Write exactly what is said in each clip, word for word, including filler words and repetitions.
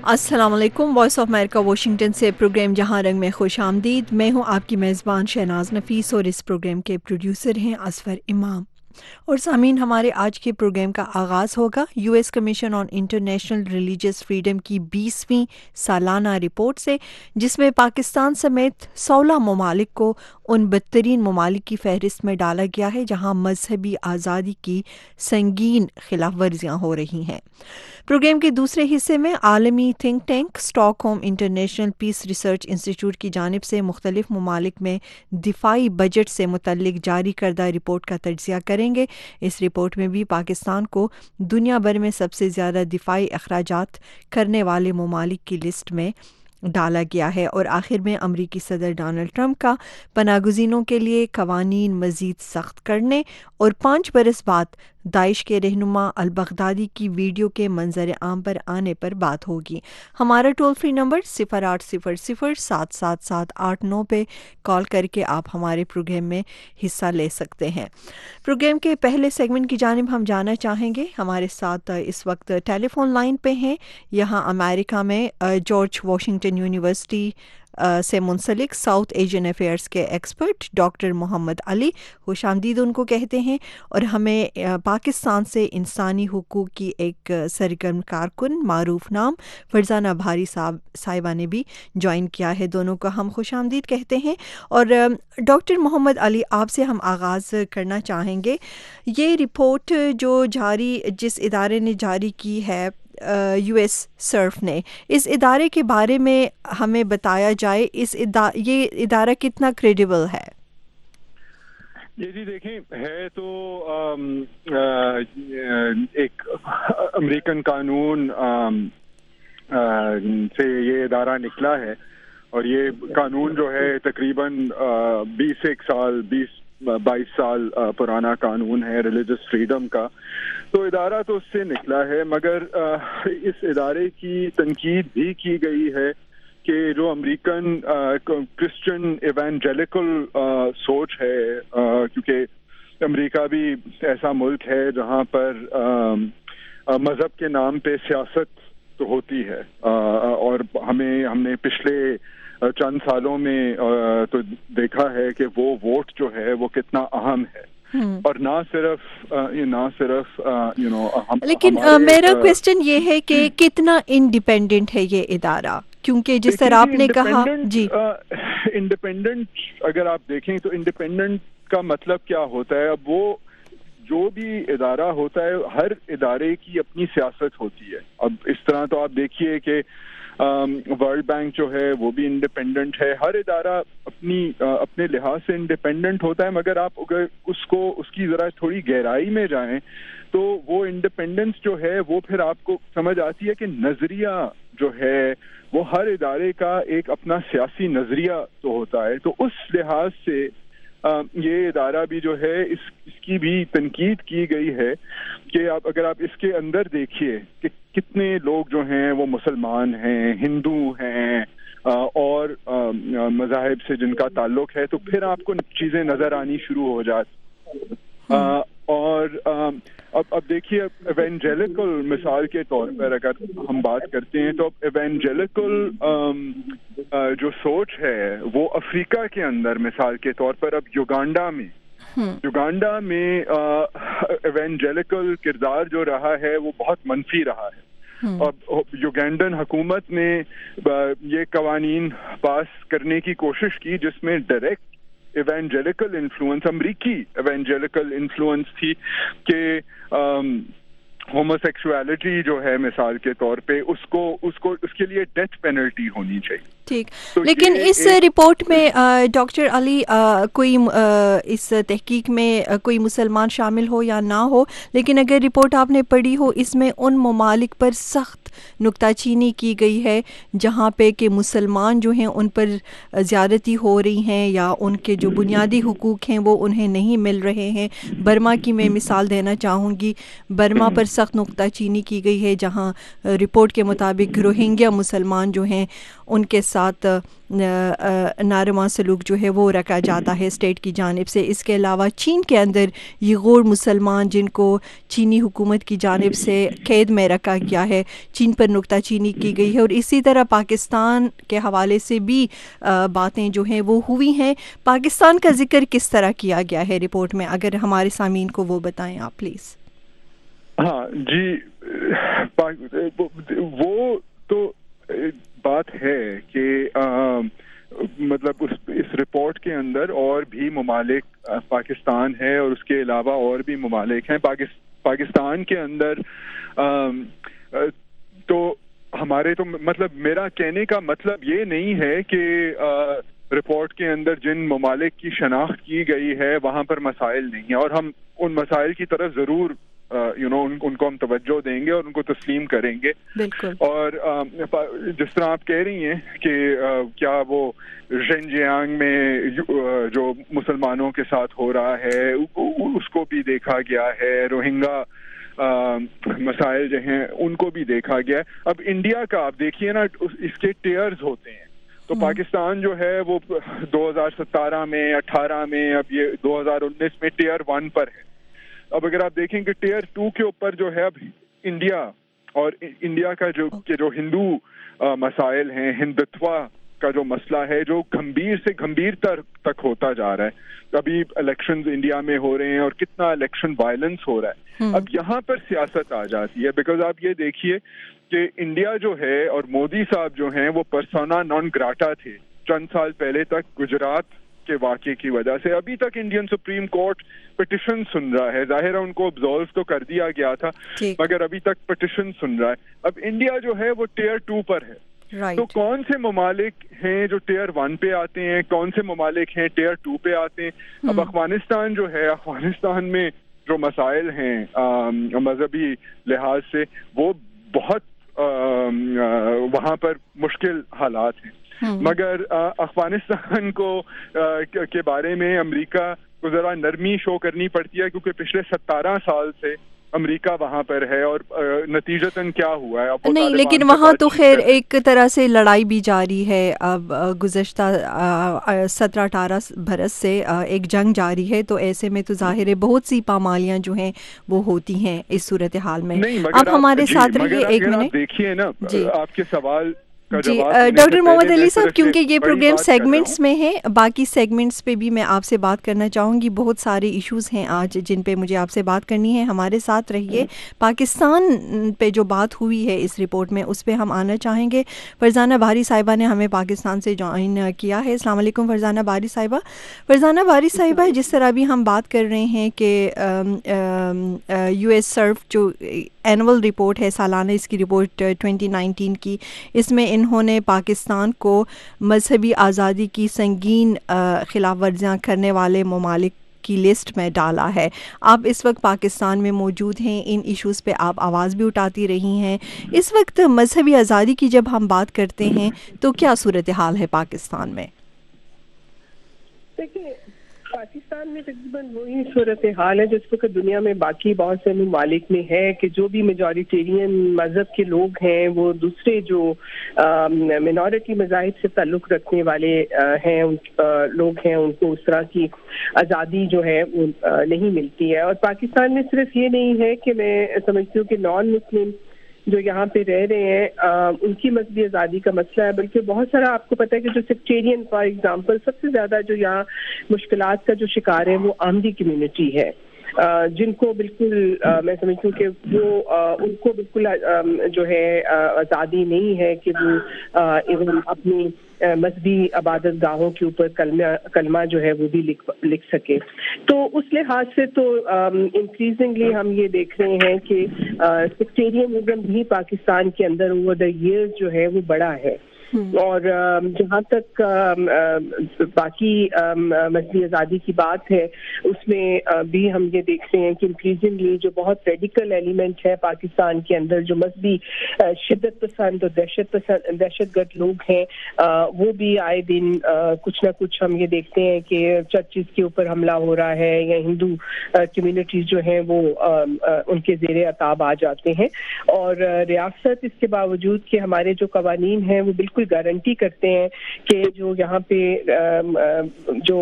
अस्सलाम वालेकुम। Voice of America Washington से प्रोग्राम जहां रंग में खुश आमदीद। मैं हूं आपकी मेज़बान शहनाज नफीस और इस प्रोग्राम के प्रोड्यूसर हैं असफर इमाम। और सामीन, हमारे आज के प्रोग्राम का आगाज़ होगा US commission on international religious freedom की बीसवीं सालाना रिपोर्ट से, जिसमें पाकिस्तान समेत सोलह ममालिक को उन बदतरीन ममालिक की फहरिस्त में डाला गया है जहां मजहबी आज़ादी की संगीन खिलाफ वर्जियाँ हो रही हैं। प्रोग्राम के दूसरे हिस्से में आलमी think tank Stockholm international peace research institute की जानिब से मुख्तलिफ ममालिक में दिफाई बजट से मुतल्लिक जारी करदा रिपोर्ट का तज्ज़िया करेंगे। इस रिपोर्ट में भी पाकिस्तान को दुनिया भर में सबसे ज़्यादा दिफाई अखराजात करने वाले ममालिक की लिस्ट में डाला गया है। और आखिर में अमरीकी सदर डोनाल्ड ट्रंप का पनागुज़ीनों के लिए कवानीन मज़ीद सख्त करने और पाँच बरस बाद दाइश के रहनुमा अल बगदादी की वीडियो के मंजर आम पर आने पर बात होगी। हमारा टोल फ्री नंबर सिफर आठ सिफर सिफर सात सात सात आठ नौ पे कॉल करके आप हमारे प्रोग्राम में हिस्सा ले सकते हैं। प्रोग्राम के पहले सेगमेंट की जानिब हम जाना चाहेंगे। हमारे साथ इस वक्त टेलीफोन लाइन पे हैं यहाँ अमेरिका में जॉर्ज वाशिंगटन यूनिवर्सिटी से मुंसलिक साउथ एशियन अफेयर्स के एक्सपर्ट डॉक्टर मोहम्मद अली, खुशामदीद उनको कहते हैं। और हमें पाकिस्तान से इंसानी हुकूक की एक सरगर्म कारकुन मारूफ नाम फरजाना भारी साहब साहिबा ने भी ज्वाइन किया है। दोनों को हम खुशामदीद कहते हैं। और डॉक्टर मोहम्मद अली, आपसे हम आगाज़ करना चाहेंगे। ये रिपोर्ट जो जारी जिस इदारे ने जारी की है यूएस सर्फ ने, इस इदारे के बारे में हमें बताया जाए। इस इदा, ये इदारा कितना क्रेडिबल है? ये जी देखें, है तो आम, आ, एक अमेरिकन कानून आम, आ, से ये इदारा निकला है और ये कानून जो है तकरीबन बीस एक साल बीस बाईस साल पुराना कानून है रिलीजियस फ्रीडम का। तो इदारा तो उससे निकला है, मगर इस इदारे की तनकीद भी की गई है कि जो अमेरिकन क्रिश्चियन इवेंजेलिकल सोच है, क्योंकि अमेरिका भी ऐसा मुल्क है जहाँ पर मज़हब के नाम पे सियासत तो होती है, और हमें हमने पिछले चंद सालों में तो देखा है कि वो वोट जो है वो कितना अहम है। और ना सिर्फ ना सिर्फ यू नो हम, लेकिन uh, मेरा क्वेश्चन ये है कि कितना इंडिपेंडेंट है ये इदारा, क्योंकि जिस तरह आपने कहा जी इंडिपेंडेंट, अगर आप देखें तो इंडिपेंडेंट का मतलब क्या होता है। अब वो जो भी इदारा होता है, हर इदारे की अपनी सियासत होती है। अब इस तरह तो आप देखिए कि वर्ल्ड बैंक जो है वो भी इंडिपेंडेंट है। हर इदारा अपनी आ, अपने लिहाज से इंडिपेंडेंट होता है, मगर आप अगर उसको उसकी ज़रा थोड़ी गहराई में जाएं तो वो इंडिपेंडेंस जो है वो फिर आपको समझ आती है कि नज़रिया जो है वो हर इदारे का एक अपना सियासी नज़रिया तो होता है। तो उस लिहाज से आ, ये इदारा भी जो है इस इसकी भी तनकीद की गई है कि आप अगर आप इसके अंदर देखिए कि कितने लोग जो हैं वो मुसलमान हैं, हिंदू हैं और मज़ाहिब से जिनका ताल्लुक है, तो फिर आपको चीज़ें नज़र आनी शुरू हो जाती। और आ, अब अब देखिए, एवेंजेलिकल मिसाल के तौर पर अगर हम बात करते हैं तो एवेंजेलिकल जो सोच है वो अफ्रीका के अंदर मिसाल के तौर पर अब युगांडा में युगांडा में एवेंजेलिकल किरदार जो रहा है वो बहुत मनफी रहा है। और युगांडन हुकूमत ने ये कवानीन पास करने की कोशिश की जिसमें डायरेक्ट इवेंजेलिकल इन्फ्लुएंस, अमरीकी इवेंजेलिकल इन्फ्लुएंस थी कि होमोसेक्सुअलिटी जो है मिसाल के तौर पे उसको उसको उसके लिए डेथ पेनल्टी होनी चाहिए। ठीक, तो लेकिन इस रिपोर्ट में डॉक्टर अली आ, कोई आ, इस तहकीक में आ, कोई मुसलमान शामिल हो या ना हो, लेकिन अगर रिपोर्ट आपने पढ़ी हो, इसमें उन ममालिक पर सख्त नुक्ताचीनी की गई है जहाँ पे कि मुसलमान जो हैं उन पर ज़्यादती हो रही हैं या उनके जो बुनियादी हुकूक हैं वो उन्हें नहीं मिल रहे हैं। बर्मा की मैं मिसाल देना चाहूँगी। बर्मा पर सख्त नुक्ताचीनी की गई है जहाँ रिपोर्ट के मुताबिक रोहिंग्या मुसलमान जो हैं ان کے ساتھ ناروا سلوک جو ہے وہ رکھا جاتا ہے اسٹیٹ کی جانب سے. اس کے علاوہ چین کے اندر یہ غور مسلمان جن کو چینی حکومت کی جانب سے قید میں رکھا گیا ہے, چین پر نکتہ چینی کی گئی ہے, اور اسی طرح پاکستان کے حوالے سے بھی باتیں جو ہیں وہ ہوئی ہیں. پاکستان کا ذکر کس طرح کیا گیا ہے رپورٹ میں, اگر ہمارے سامعین کو وہ بتائیں آپ پلیز. ہاں جی, وہ تو بات ہے کہ مطلب اس اس رپورٹ کے اندر اور بھی ممالک پاکستان ہے اور اس کے علاوہ اور بھی ممالک ہیں. پاکستان کے اندر تو ہمارے تو مطلب میرا کہنے کا مطلب یہ نہیں ہے کہ رپورٹ کے اندر جن ممالک کی شناخت کی گئی ہے وہاں پر مسائل نہیں ہیں, اور ہم ان مسائل کی طرف ضرور یو نو ان کو ہم توجہ دیں گے اور ان کو تسلیم کریں گے. بالکل. اور جس طرح آپ کہہ رہی ہیں کہ کیا وہ ژینجیانگ میں جو مسلمانوں کے ساتھ ہو رہا ہے اس کو بھی دیکھا گیا ہے, روہنگا مسائل جو ہیں ان کو بھی دیکھا گیا ہے. اب انڈیا کا آپ دیکھیے نا, اس کے ٹیئرز ہوتے ہیں, تو پاکستان جو ہے وہ دو ہزار ستارہ میں اٹھارہ میں اب یہ دو ہزار انیس میں ٹیئر ون پر ہے. اب اگر آپ دیکھیں کہ ٹیئر ٹو کے اوپر جو ہے اب انڈیا اور انڈیا کا جو کہ جو ہندو مسائل ہیں, ہندتوا کا جو مسئلہ ہے جو گمبھیر سے گمبھیر تر تک ہوتا جا رہا ہے. ابھی الیکشنز انڈیا میں ہو رہے ہیں اور کتنا الیکشن وائلنس ہو رہا ہے. اب یہاں پر سیاست آ جاتی ہے, بیکاز آپ یہ دیکھیے کہ انڈیا جو ہے اور مودی صاحب جو ہیں وہ پرسونا نان گراٹا تھے چند سال پہلے تک گجرات کے واقعے کی وجہ سے. ابھی تک انڈین سپریم کورٹ پٹیشن سن رہا ہے, ظاہر ہے ان کو ابزالو تو کر دیا گیا تھا مگر ابھی تک پٹیشن سن رہا ہے. اب انڈیا جو ہے وہ ٹیئر ٹو پر ہے. Right. تو کون سے ممالک ہیں جو ٹیئر ون پہ آتے ہیں, کون سے ممالک ہیں ٹیئر ٹو پہ آتے ہیں. اب افغانستان جو ہے, افغانستان میں جو مسائل ہیں مذہبی لحاظ سے وہ بہت وہاں پر مشکل حالات ہیں. مگر افغانستان کو کے بارے میں امریکہ کو ذرا نرمی شو کرنی پڑتی ہے کیونکہ پچھلے ستارہ سال سے امریکہ وہاں پر ہے اور نتیجتاً کیا ہوا ہے. اب نہیں, لیکن وہاں تو خیر ایک طرح سے لڑائی بھی جاری ہے. اب گزشتہ سترہ اٹھارہ برس سے ایک جنگ جاری ہے, تو ایسے میں تو ظاہر ہے بہت سی پامالیاں جو ہیں وہ ہوتی ہیں اس صورتحال میں. اب ہمارے ساتھ رہیے ایک منٹ. دیکھیے نا, آپ کے سوال جی ڈاکٹر محمد علی صاحب, کیونکہ یہ پروگرام سیگمنٹس میں ہے, باقی سیگمنٹس پہ بھی میں آپ سے بات کرنا چاہوں گی. بہت سارے ایشوز ہیں آج جن پہ مجھے آپ سے بات کرنی ہے. ہمارے ساتھ رہیے. پاکستان پہ جو بات ہوئی ہے اس رپورٹ میں اس پہ ہم آنا چاہیں گے. فرزانہ باری صاحبہ نے ہمیں پاکستان سے جوائن کیا ہے. السلام علیکم فرزانہ باری صاحبہ. فرزانہ باری صاحبہ, جس طرح بھی ہم بات کر رہے ہیں کہ یو ایس سرف جو اینول رپورٹ ہے سالانہ, اس کی رپورٹ ٹوینٹی نائنٹین کی, اس میں انہوں نے پاکستان کو مذہبی آزادی کی سنگین خلاف ورزیاں کرنے والے ممالک کی لسٹ میں ڈالا ہے. آپ اس وقت پاکستان میں موجود ہیں, ان ایشوز پہ آپ آواز بھی اٹھاتی رہی ہیں. اس وقت مذہبی آزادی کی جب ہم بات کرتے ہیں تو کیا صورتحال ہے پاکستان میں؟ دیکھیے, پاکستان میں تقریباً وہی صورتحال ہے جس وقت دنیا میں باقی بہت سے ممالک میں ہے کہ جو بھی میجورٹیرین مذہب کے لوگ ہیں وہ دوسرے جو منورٹی مذاہب سے تعلق رکھنے والے ہیں لوگ ہیں ان کو اس طرح کی آزادی جو ہے وہ نہیں ملتی ہے. اور پاکستان میں صرف یہ نہیں ہے کہ میں سمجھتی ہوں کہ نان مسلم جو یہاں پہ رہ رہے ہیں ان کی مذہبی آزادی کا مسئلہ ہے, بلکہ بہت سارا آپ کو پتہ ہے کہ جو سیکٹیرین فار ایگزامپل سب سے زیادہ جو یہاں مشکلات کا جو شکار ہے وہ آمدی کمیونٹی ہے, جن کو بالکل میں سمجھتی ہوں کہ وہ ان کو بالکل جو ہے آزادی نہیں ہے کہ وہ اپنی مذہبی عبادت گاہوں کے اوپر کلمہ کلمہ جو ہے وہ بھی لکھ لکھ سکے. تو اس لحاظ سے تو انکریزنگلی ہم یہ دیکھ رہے ہیں کہ سیکٹیرینزم بھی پاکستان کے اندر اوور دا ایئرز جو ہے وہ بڑا ہے. اور جہاں تک باقی مذہبی آزادی کی بات ہے اس میں بھی ہم یہ دیکھتے ہیں کہ انکریزنگلی جو بہت ریڈیکل ایلیمنٹ ہے پاکستان کے اندر, جو مذہبی شدت پسند اور دہشت پسند دہشت گرد لوگ ہیں, وہ بھی آئے دن کچھ نہ کچھ ہم یہ دیکھتے ہیں کہ چرچز کے اوپر حملہ ہو رہا ہے یا ہندو کمیونٹیز جو ہیں وہ ان کے زیر عتاب آ جاتے ہیں. اور ریاست اس کے باوجود کہ ہمارے جو قوانین ہیں وہ بالکل بالکل گارنٹی کرتے ہیں کہ جو یہاں پہ جو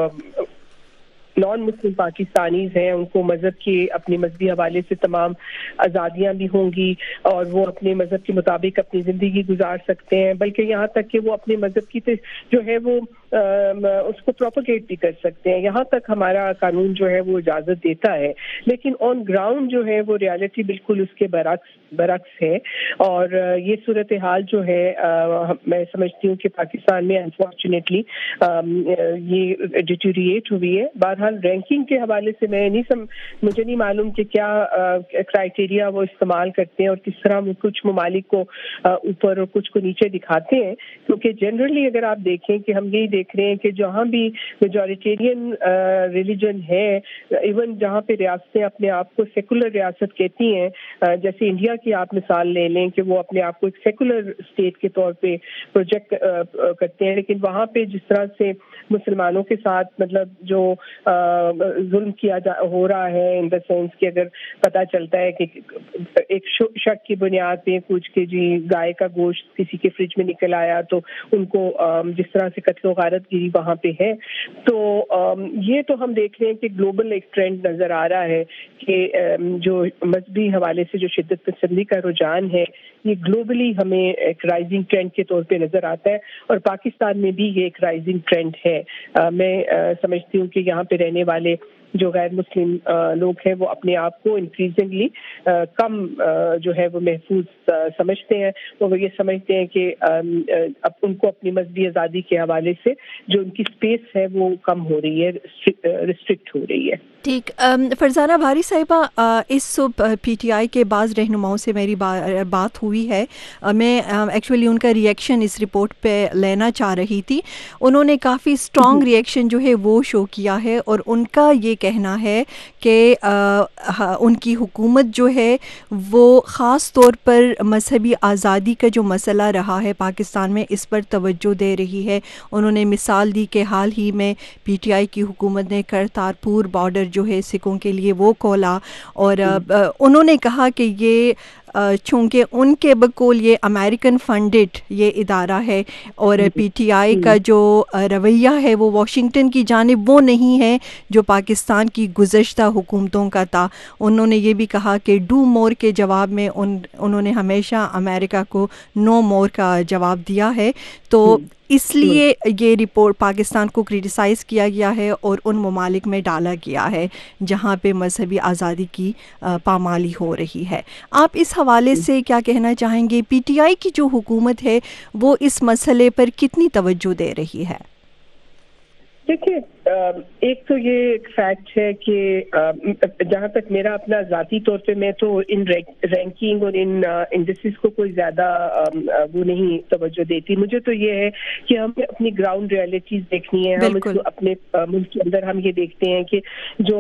نان مسلم پاکستانیز ہیں ان کو مذہب کے اپنے مذہبی حوالے سے تمام آزادیاں بھی ہوں گی اور وہ اپنے مذہب کے مطابق اپنی زندگی گزار سکتے ہیں، بلکہ یہاں تک کہ وہ اپنے مذہب کی جو ہے وہ اس کو پروپیگیٹ بھی کر سکتے ہیں، یہاں تک ہمارا قانون جو ہے وہ اجازت دیتا ہے. لیکن آن گراؤنڈ جو ہے وہ ریالٹی بالکل اس کے برعکس برعکس ہے. اور یہ صورتحال جو ہے میں سمجھتی ہوں کہ پاکستان میں انفارچونیٹلی یہ ڈیٹیریٹ ہوئی ہے. بہرحال رینکنگ کے حوالے سے میں نہیں سم مجھے نہیں معلوم کہ کیا کرائٹیریا وہ استعمال کرتے ہیں اور کس طرح وہ کچھ ممالک کو اوپر اور کچھ کو نیچے دکھاتے ہیں، کیونکہ جنرلی اگر آپ دیکھیں کہ ہم یہی دیکھ رہے ہیں کہ جہاں بھی میجورٹیرین ریلیجن ہے، ایون جہاں پہ ریاستیں اپنے آپ کو سیکولر ریاست کہتی ہیں، جیسے انڈیا کی آپ مثال لے لیں کہ وہ اپنے آپ کو ایک سیکولر اسٹیٹ کے طور پہ پروجیکٹ کرتے ہیں، لیکن وہاں پہ جس طرح سے مسلمانوں کے ساتھ مطلب جو ظلم کیا جا ہو رہا ہے ان دا سینس کہ اگر پتہ چلتا ہے کہ ایک شک کی بنیاد پہ کچھ کہ جی گائے کا گوشت کسی کے فریج میں نکل آیا تو ان کو جس طرح سے قتل و غارت گیری وہاں پہ ہے، تو یہ تو ہم دیکھ رہے ہیں کہ گلوبل ایک ٹرینڈ نظر آ رہا ہے کہ جو مذہبی حوالے سے جو شدت پسندی کا رجحان ہے یہ گلوبلی ہمیں ایک رائزنگ ٹرینڈ کے طور پہ نظر آتا ہے، اور پاکستان میں بھی یہ ایک رائزنگ ٹرینڈ ہے. میں سمجھتی ہوں کہ یہاں پہ رہنے والے جو غیر مسلم لوگ ہیں وہ اپنے آپ کو انکریزنگلی کم جو ہے وہ محفوظ سمجھتے ہیں، وہ یہ سمجھتے ہیں کہ ان کو اپنی مذہبی آزادی کے حوالے سے جو ان کی اسپیس ہے وہ کم ہو رہی ہے، ریسٹرکٹ ہو رہی ہے. ٹھیک. فرزانہ بھاری صاحبہ، اس صبح پی ٹی آئی کے بعض رہنماؤں سے میری بات ہوئی ہے، میں ایکچولی ان کا ریئیکشن اس رپورٹ پہ لینا چاہ رہی تھی. انہوں نے کافی اسٹرانگ ریئیکشن جو ہے وہ شو کیا ہے، اور ان کا یہ کہنا ہے کہ ان کی حکومت جو ہے وہ خاص طور پر مذہبی آزادی کا جو مسئلہ رہا ہے پاکستان میں اس پر توجہ دے رہی ہے. انہوں نے مثال دی کہ حال ہی میں پی ٹی آئی کی حکومت نے کرتارپور بارڈر جو ہے سکھوں کے لیے وہ کھولا، اور انہوں نے کہا کہ یہ چونکہ ان کے بقول یہ امریکن فنڈڈ یہ ادارہ ہے، اور پی ٹی آئی کا جو رویہ ہے وہ واشنگٹن کی جانب وہ نہیں ہے جو پاکستان کی گزشتہ حکومتوں کا تھا. انہوں نے یہ بھی کہا کہ ڈو مور کے جواب میں ان انہوں نے ہمیشہ امریکہ کو نو مور کا جواب دیا ہے. تو اس لیے یہ رپورٹ پاکستان کو کرٹیسائز کیا گیا ہے اور ان ممالک میں ڈالا گیا ہے جہاں پہ مذہبی آزادی کی پامالی ہو رہی ہے. آپ اس حوالے سے کیا کہنا چاہیں گے؟ پی ٹی آئی کی جو حکومت ہے وہ اس مسئلے پر کتنی توجہ دے رہی ہے؟ دیکھیے، ایک تو یہ ایک فیکٹ ہے کہ جہاں تک میرا اپنا ذاتی طور پہ میں تو ان رینکنگ اور ان انڈیسز کو کوئی زیادہ وہ نہیں توجہ دیتی. مجھے تو یہ ہے کہ ہمیں اپنی گراؤنڈ ریالٹیز دیکھنی ہے. ہم اپنے ملک کے اندر ہم یہ دیکھتے ہیں کہ جو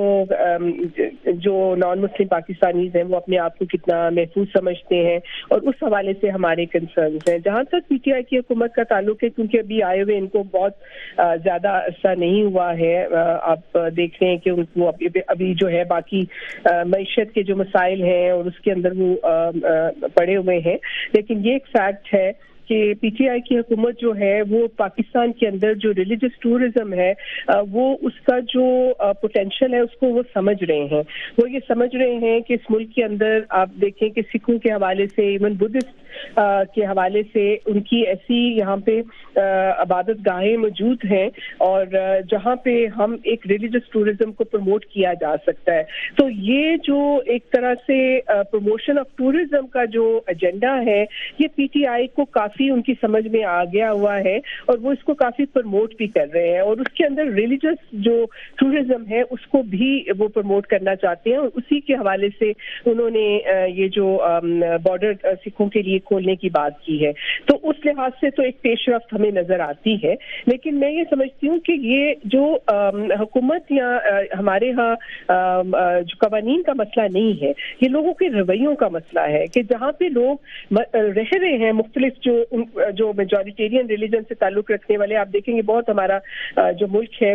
جو نان مسلم پاکستانیز ہیں وہ اپنے آپ کو کتنا محفوظ سمجھتے ہیں، اور اس حوالے سے ہمارے کنسرنز ہیں. جہاں تک پی ٹی آئی کی حکومت کا تعلق ہے، کیونکہ ابھی آئے ہوئے ان کو بہت زیادہ عرصہ نہیں ہوا ہے، آپ دیکھ رہے ہیں کہ ان کو ابھی جو ہے باقی معیشت کے جو مسائل ہیں اور اس کے اندر وہ پڑے ہوئے ہیں. لیکن یہ ایک فیکٹ ہے کہ پی ٹی آئی کی حکومت جو ہے وہ پاکستان کے اندر جو ریلیجس ٹورزم ہے وہ اس کا جو پوٹینشیل ہے اس کو وہ سمجھ رہے ہیں. وہ یہ سمجھ رہے ہیں کہ اس ملک کے اندر آپ دیکھیں کہ سکھوں کے حوالے سے، ایون بدھسٹ کے حوالے سے ان کی ایسی یہاں پہ عبادت گاہیں موجود ہیں اور جہاں پہ ہم ایک ریلیجس ٹورزم کو پروموٹ کیا جا سکتا ہے. تو یہ جو ایک طرح سے پروموشن آف ٹورزم کا جو ایجنڈا ہے یہ پی ٹی آئی کو کافی ان کی سمجھ میں آ گیا ہوا ہے، اور وہ اس کو کافی پروموٹ بھی کر رہے ہیں، اور اس کے اندر ریلیجس جو ٹورزم ہے اس کو بھی وہ پروموٹ کرنا چاہتے ہیں. اور اسی کے حوالے سے انہوں نے یہ جو بارڈر سکھوں کے لیے کھولنے کی بات کی ہے. تو اس لحاظ سے تو ایک پیش رفت ہمیں نظر آتی ہے. لیکن میں یہ سمجھتی ہوں کہ یہ جو حکومت یا ہمارے ہاں جو قوانین کا مسئلہ نہیں ہے، یہ لوگوں کے رویوں کا مسئلہ ہے کہ جہاں پہ لوگ رہ رہے ہیں مختلف جو جو میجورٹیرین ریلیجن سے تعلق رکھنے والے. آپ دیکھیں گے بہت ہمارا جو ملک ہے وہ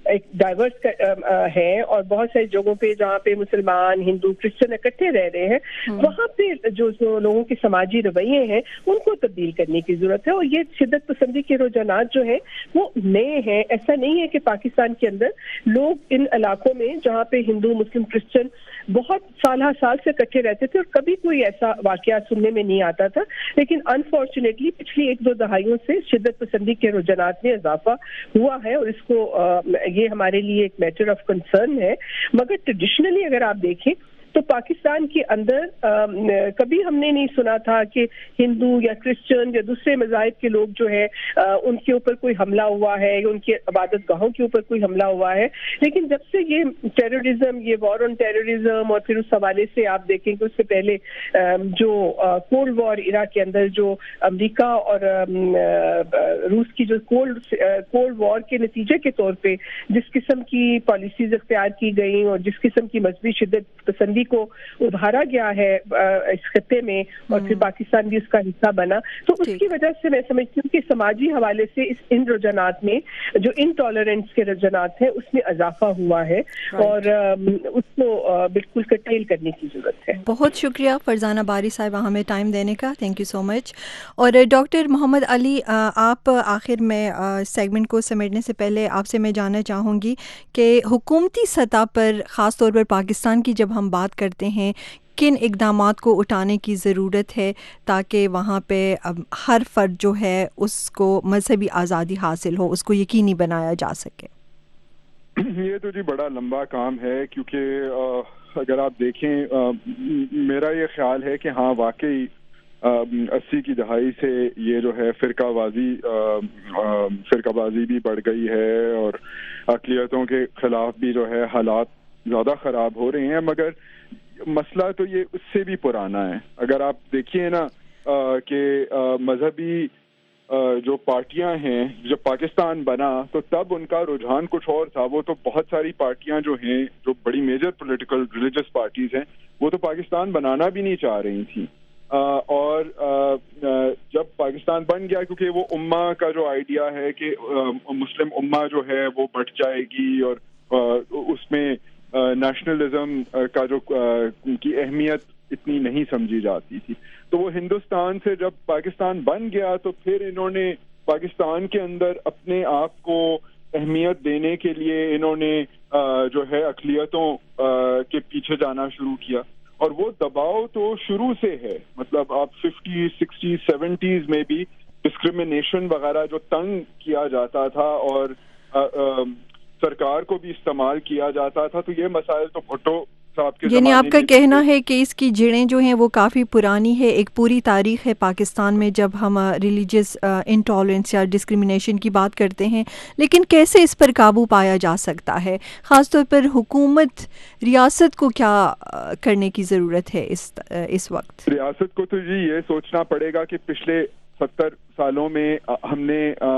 ایک ڈائیورس ہے اور بہت ساری جگہوں پہ جہاں پہ مسلمان ہندو کرسچن اکٹھے رہ رہے ہیں وہاں پہ جو لوگوں کے سماجی رویے ہیں ان کو تبدیل کرنے کی ضرورت ہے. اور یہ شدت پسندی کے رجحانات جو ہیں وہ نئے ہیں. ایسا نہیں ہے کہ پاکستان کے اندر لوگ ان علاقوں میں جہاں پہ ہندو مسلم کرسچن بہت سالہ سال سے اکٹھے رہتے تھے اور کبھی کوئی ایسا واقعہ سننے میں نہیں آتا تھا, لیکن انفارچونیٹلی پچھلی ایک دو دہائیوں سے شدت پسندی کے رجحانات میں اضافہ ہوا ہے اور اس کو یہ ہمارے لیے ایک میٹر آف کنسرن ہے. مگر ٹریڈیشنلی اگر آپ دیکھیں تو پاکستان کے اندر کبھی ہم نے نہیں سنا تھا کہ ہندو یا کرسچن یا دوسرے مذاہب کے لوگ جو ہے ان کے اوپر کوئی حملہ ہوا ہے یا ان کے عبادت گاہوں کے اوپر کوئی حملہ ہوا ہے. لیکن جب سے یہ ٹیررزم, یہ وار آن ٹیررزم, اور پھر اس حوالے سے آپ دیکھیں کہ اس سے پہلے جو کولڈ وار ایرا کے اندر جو امریکہ اور روس کی جو کولڈ کولڈ وار کے نتیجے کے طور پہ جس قسم کی پالیسیز اختیار کی گئیں اور جس قسم کی مذہبی شدت پسندی کو ابھارا گیا ہے اس خطے میں اور پھر پاکستان بھی اس کا حصہ بنا, تو اس کی وجہ سے میں سمجھتی ہوں کہ سماجی حوالے سے اس ان رجحانات میں جو انٹالرنس کے رجحانات ہیں اس میں اضافہ ہوا ہے اور اس کو بالکل کرٹیل کرنے کی ضرورت ہے. بہت شکریہ فرزانہ باری صاحبہ ہمیں ٹائم دینے کا, تھینک یو سو مچ. اور ڈاکٹر محمد علی, آپ آخر میں سیگمنٹ کو سمیٹنے سے پہلے آپ سے میں جاننا چاہوں گی کہ حکومتی سطح پر خاص طور پر پاکستان کی جب ہم بات کرتے ہیں کن اقدامات کو اٹھانے کی ضرورت ہے تاکہ وہاں پہ ہر فرد جو ہے اس کو مذہبی آزادی حاصل ہو, اس کو یقینی بنایا جا سکے؟ یہ تو جی بڑا لمبا کام ہے, کیونکہ اگر آپ دیکھیں میرا یہ خیال ہے کہ ہاں واقعی اسی کی دہائی سے یہ جو ہے فرقہ بازی فرقہ بازی بھی بڑھ گئی ہے اور اقلیتوں کے خلاف بھی جو ہے حالات زیادہ خراب ہو رہے ہیں. مگر مسئلہ تو یہ اس سے بھی پرانا ہے. اگر آپ دیکھیے نا کہ مذہبی جو پارٹیاں ہیں, جب پاکستان بنا تو تب ان کا رجحان کچھ اور تھا. وہ تو بہت ساری پارٹیاں جو ہیں جو بڑی میجر پولیٹیکل ریلیجس پارٹیز ہیں وہ تو پاکستان بنانا بھی نہیں چاہ رہی تھیں. اور جب پاکستان بن گیا, کیونکہ وہ امہ کا جو آئیڈیا ہے کہ مسلم امہ جو ہے وہ بٹ جائے گی اور اس میں نیشنلزم کا جو کی اہمیت اتنی نہیں سمجھی جاتی تھی, تو وہ ہندوستان سے جب پاکستان بن گیا تو پھر انہوں نے پاکستان کے اندر اپنے آپ کو اہمیت دینے کے لیے انہوں نے جو ہے اقلیتوں کے پیچھے جانا شروع کیا. اور وہ دباؤ تو شروع سے ہے, مطلب آپ ففٹی سکسٹی سیونٹیز میں بھی ڈسکریمنیشن وغیرہ جو تنگ کیا جاتا تھا اور آ, آ, سرکار کو بھی استعمال کیا جاتا تھا, تو یہ مسائل تو بھٹو صاحب کے یعنی آپ کا میں کہنا ہے کہ اس کی جڑیں جو ہیں وہ کافی پرانی ہے, ایک پوری تاریخ ہے پاکستان میں جب ہم ریلیجس انٹالرنس یا ڈسکریمنیشن کی بات کرتے ہیں. لیکن کیسے اس پر قابو پایا جا سکتا ہے, خاص طور پر حکومت ریاست کو کیا کرنے کی ضرورت ہے اس اس وقت؟ ریاست کو تو جی یہ سوچنا پڑے گا کہ پچھلے ستر سالوں میں ہم نے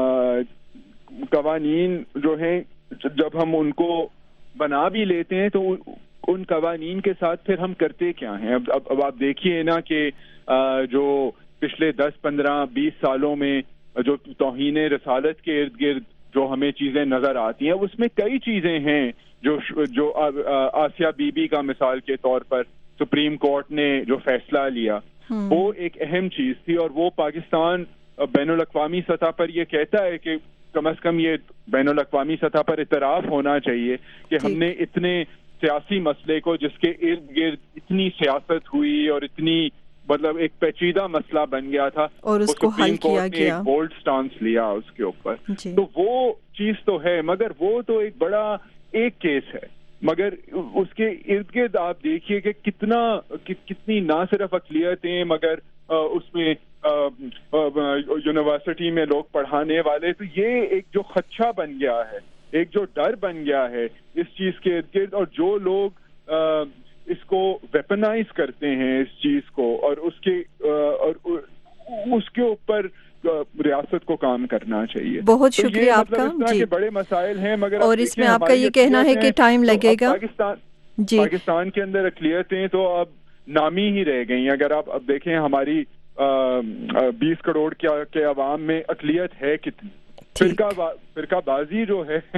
قوانین جو ہیں جب ہم ان کو بنا بھی لیتے ہیں تو ان قوانین کے ساتھ پھر ہم کرتے کیا ہیں. اب اب, اب آپ دیکھیے نا کہ جو پچھلے دس پندرہ بیس سالوں میں جو توہین رسالت کے ارد گرد جو ہمیں چیزیں نظر آتی ہیں اس میں کئی چیزیں ہیں جو جو آسیہ بی بی کا مثال کے طور پر سپریم کورٹ نے جو فیصلہ لیا وہ ایک اہم چیز تھی, اور وہ پاکستان بین الاقوامی سطح پر یہ کہتا ہے کہ کم از کم یہ بین الاقوامی سطح پر اعتراف ہونا چاہیے کہ ہم نے اتنے سیاسی مسئلے کو جس کے ارد گرد اتنی سیاست ہوئی اور اتنی مطلب ایک پیچیدہ مسئلہ بن گیا تھا اور اس کو حل کیا گیا, ایک بولڈ سٹانس لیا اس کے اوپر. تو وہ چیز تو ہے, مگر وہ تو ایک بڑا ایک کیس ہے. مگر اس کے ارد گرد آپ دیکھیے کہ کتنا کتنی نہ صرف اقلیتیں مگر اس میں یونیورسٹی میں لوگ پڑھانے والے, تو یہ ایک جو خدشہ بن گیا ہے, ایک جو ڈر بن گیا ہے اس چیز کے ارد گرد, اور جو لوگ اس کو ویپنائز کرتے ہیں اس چیز کو, اور اس کے اور اس کے اوپر ریاست کو کام کرنا چاہیے. بہت شکریہ آپ کا. جی بڑے مسائل ہیں, مگر اور اس میں آپ کا یہ کہنا ہے کہ ٹائم لگے گا. پاکستان جی پاکستان کے اندر اقلیتیں تو اب نامی ہی رہ گئی. اگر آپ اب دیکھیں ہماری بیس کروڑ کے عوام میں اقلیت ہے کتنی, فرقہ فرقہ بازی جو ہے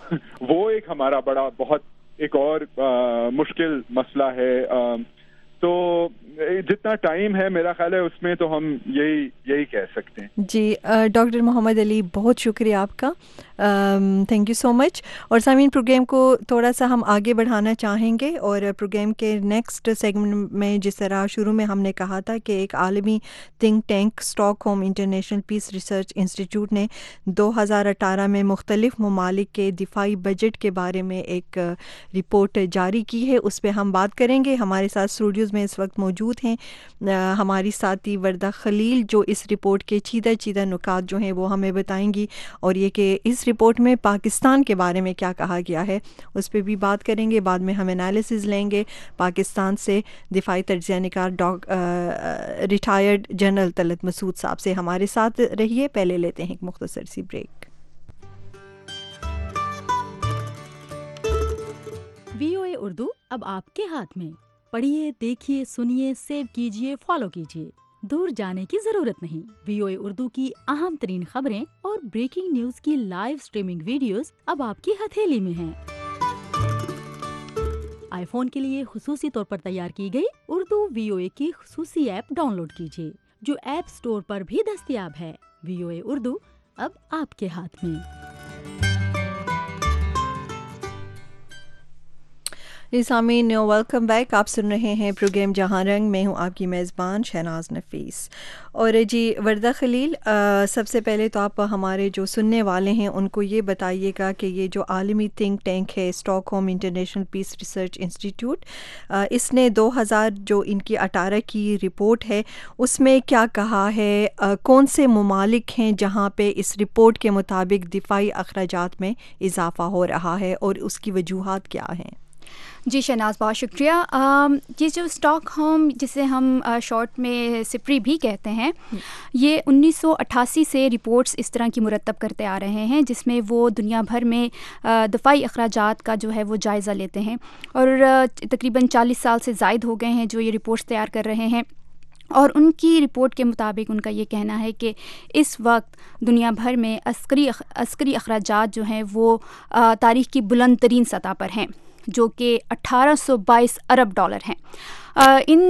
وہ ایک ہمارا بڑا بہت ایک اور مشکل مسئلہ ہے. تو جتنا ٹائم ہے میرا خیال ہے اس میں تو ہم یہی یہی کہہ سکتے ہیں. جی ڈاکٹر محمد علی بہت شکریہ آپ کا, تھینک یو سو مچ. اور سامعین پروگرام کو تھوڑا سا ہم آگے بڑھانا چاہیں گے, اور پروگرام کے نیکسٹ سیگمنٹ میں جس طرح شروع میں ہم نے کہا تھا کہ ایک عالمی think tank Stockholm international peace research institute نے دو ہزار اٹھارہ میں مختلف ممالک کے دفاعی بجٹ کے بارے میں ایک رپورٹ جاری کی ہے, اس پہ ہم بات کریں گے. ہمارے ساتھ اسٹوڈیوز میں اس وقت موجود ہیں ہماری ساتھی وردہ خلیل, جو اس رپورٹ کے چیدہ چیدہ نکات جو ہیں وہ ہمیں بتائیں گی, اور یہ کہ اس رپورٹ میں پاکستان کے بارے میں کیا کہا گیا ہے اس پہ بھی بات کریں گے. بعد میں ہم انالیسز لیں گے پاکستان سے دفاعی تجزیہ نگار ڈاک ریٹائرڈ جنرل طلعت مسعود صاحب سے. ہمارے ساتھ رہیے, پہلے لیتے ہیں ایک مختصر سی بریک. وی او اے اردو اب آپ کے ہاتھ میں. پڑھیے, دیکھیے, سنیے, سیو کیجیے, فالو کیجیے. دور جانے کی ضرورت نہیں. وی او اے اردو کی اہم ترین خبریں اور بریکنگ نیوز کی لائیو سٹریمنگ ویڈیوز اب آپ کی ہتھیلی میں ہیں. آئی فون کے لیے خصوصی طور پر تیار کی گئی اردو وی او اے کی خصوصی ایپ ڈاؤن لوڈ کیجیے, جو ایپ سٹور پر بھی دستیاب ہے. وی او اے اردو اب آپ کے ہاتھ میں. جی سامعین, ویلکم بیک. آپ سن رہے ہیں پروگرام جہاں رنگ, میں ہوں آپ کی میزبان شہناز نفیس. اور جی وردہ خلیل, سب سے پہلے تو آپ ہمارے جو سننے والے ہیں ان کو یہ بتائیے گا کہ یہ جو عالمی تھنک ٹینک ہے Stockholm international peace research institute, اس نے دو ہزار جو ان کی اٹھارہ کی رپورٹ ہے اس میں کیا کہا ہے, کون سے ممالک ہیں جہاں پہ اس رپورٹ کے مطابق دفاعی اخراجات میں اضافہ ہو رہا ہے اور اس کی وجوہات کیا ہیں؟ جی شہناز, بہت شکریہ. یہ جو اسٹاک ہوم جسے ہم شارٹ میں سپری بھی کہتے ہیں, یہ انیس سو اٹھاسی سے رپورٹس اس طرح کی مرتب کرتے آ رہے ہیں جس میں وہ دنیا بھر میں دفاعی اخراجات کا جو ہے وہ جائزہ لیتے ہیں, اور تقریباً چالیس سال سے زائد ہو گئے ہیں جو یہ رپورٹس تیار کر رہے ہیں. اور ان کی رپورٹ کے مطابق ان کا یہ کہنا ہے کہ اس وقت دنیا بھر میں عسکری عسکری اخراجات جو ہیں وہ تاریخ کی بلند ترین سطح پر ہیں, جو کہ اٹھارہ سو بائیس ارب ڈالر ہیں. ان